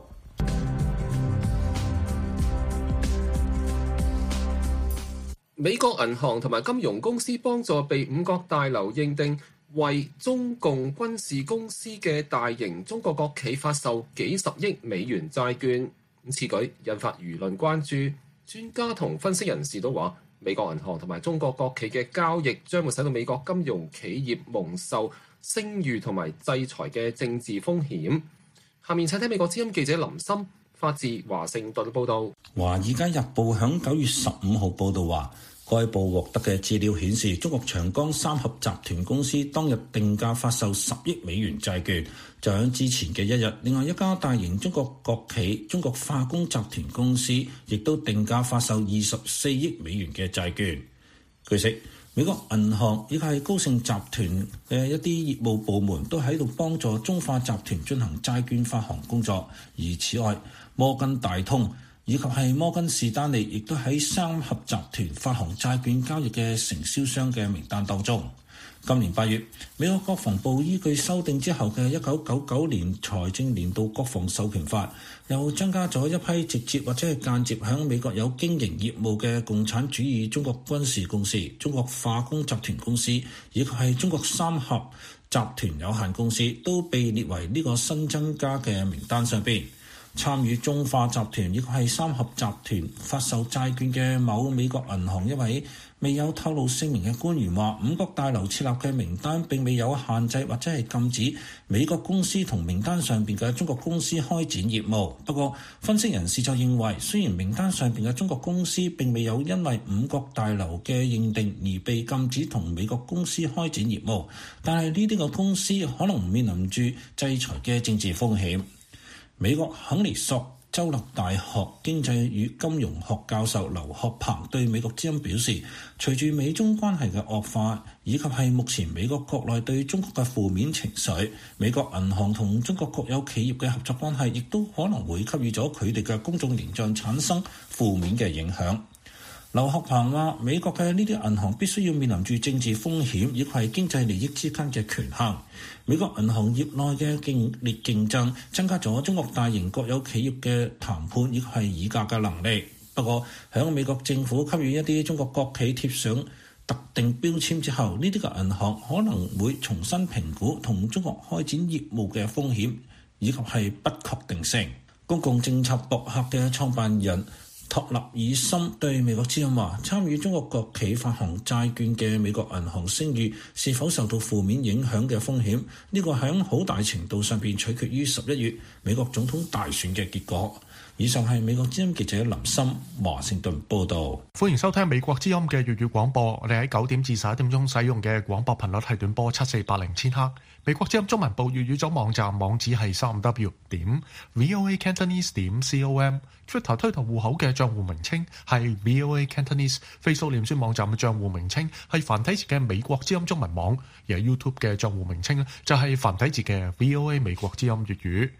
美國銀行同埋金融公司幫助被五角大樓認定為中共軍事公司嘅大型中國國企發售幾十億美元債券，此舉引發輿論關注。專家同分析人士都話， 美國銀行同埋中國國企嘅交易將會使到美國金融企業蒙受聲譽同埋制裁嘅政治風險。下面請聽美國之音記者林森發自華盛頓報導。 華爾街日報響九月十五號報導話，該報獲得嘅資料顯示，中國長江三峽集團公司當日定價發售十億美元債券。就喺之前嘅一日，另外一家大型中國國企中國化工集團公司亦都定價發售二十四億美元嘅債券。據悉，美國銀行亦係高盛集團嘅一啲業務部門都喺度幫助中化集團進行債券發行工作。而此外，摩根大通以及係摩根士丹利亦都喺三峽集團發行債券交易嘅承銷商嘅名單當中。今年八月，美國國防部依據修訂之後嘅一九九九年財政年度國防授權法，又增加咗一批直接或者係間接響美國有經營業務嘅共產主義中國軍事公司、中國化工集團公司以及係中國三峽集團有限公司都被列為呢個新增加嘅名單上邊。參與中化集團亦係三峽集團發售債券嘅某美國銀行一位未有透露姓名嘅官員話，五角大樓設立嘅名單並未有限制或者係禁止美國公司同名單上邊嘅中國公司開展業務。不過，分析人士就認為，雖然名單上邊嘅中國公司並未有因為五角大樓嘅認定而被禁止同美國公司開展業務，但係呢啲個公司可能面臨住制裁嘅政治風險。美國肯尼索州立大學經濟與金融學教授劉學鵬對美國之音表示，隨住美中關係嘅惡化，以及係目前美國國內對中國嘅負面情緒，美國銀行同中國國有企業嘅合作關係亦都可能會給予咗佢哋嘅公眾形象產生負面嘅影響。劉學鵬話：美國嘅呢啲銀行必須要面臨住政治風險，亦係經濟利益之間嘅權衡。美國銀行業內嘅競烈競爭，增加咗中國大型國有企業嘅談判，亦係議價嘅能力。不過，響美國政府給予一啲中國國企貼上特定標籤之後，呢啲嘅銀行可能會重新評估同中國開展業務嘅風險，以及係不確定性。公共政策博客嘅創辦人托納爾森對美國之音話：參與中國國企發行債券嘅美國銀行聲譽是否受到負面影響嘅風險，呢個喺好大程度上邊取決於十一月美國總統大選嘅結果。以上係美國之音記者林森華盛頓報導。 歡迎收聽美國之音嘅粵語廣播。我哋喺九點至十一點鐘使用嘅廣播頻率係短波七四八零千赫。美國之音中文部粵語組網站網址係三 w 點 voa cantonese 點 com。Twitter 推特戶口嘅賬戶名稱係 voa cantonese。Facebook 臉書網站嘅賬戶名稱係繁體字嘅美國之音中文網。而 YouTube 嘅賬戶名稱咧就係繁體字嘅 voa 美國之音粵語。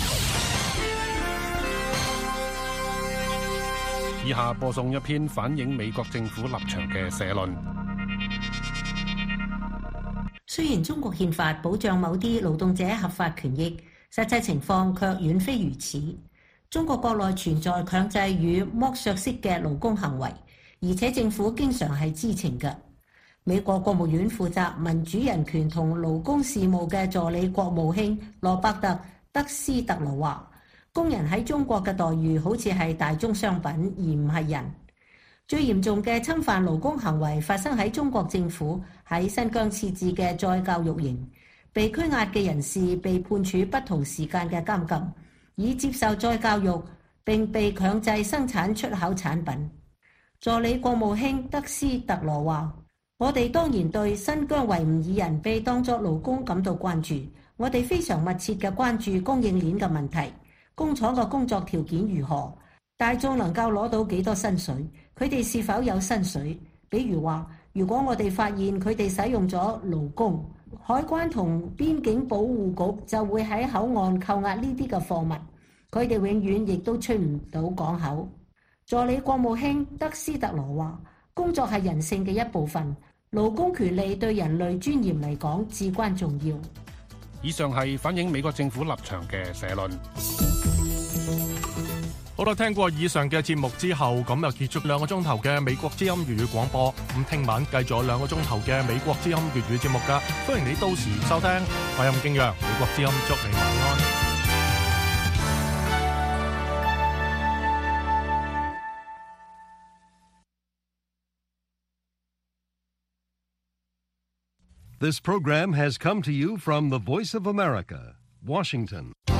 以下播送一篇反映美國政府立場嘅社論。 雖然中國憲法保障某啲勞動者合法權益，實際情況卻遠非如此。中國國內存在強制與剝削式嘅勞工行為，而且政府經常係知情嘅。美國國務院負責民主人權同勞工事務嘅助理國務卿羅伯特·德斯特羅話：工人喺中國嘅待遇好似係大宗商品，而唔係人。最嚴重嘅侵犯勞工行為發生喺中國政府喺新疆設置嘅再教育營，被拘押嘅人士被判處不同時間嘅監禁，以接受再教育，並被強制生產出口產品。助理國務卿德斯特羅話：我哋當然對新疆維吾爾人被當作勞工感到關注，我哋非常密切嘅關注供應鏈嘅問題。工廠嘅工作條件如何？大眾能夠攞到幾多薪水？佢哋是否有薪水？比如話，如果我哋發現佢哋使用咗勞工，海關同邊境保護局就會喺口岸扣押呢啲嘅貨物，佢哋永遠亦都出唔到港口。助理國務卿德斯特羅話：工作係人性嘅一部分，勞工權利對人類尊嚴嚟講至關重要。 以上係反映美國政府立場嘅社論。好啦，聽過以上嘅節目之後，咁就結束兩個鐘頭嘅美國之音粵語廣播。咁聽晚繼續有兩個鐘頭嘅美國之音粵語節目㗎，歡迎你到時收聽。我係任敬揚，美國之音祝你晚安。 This program has come to you from the Voice of America, Washington.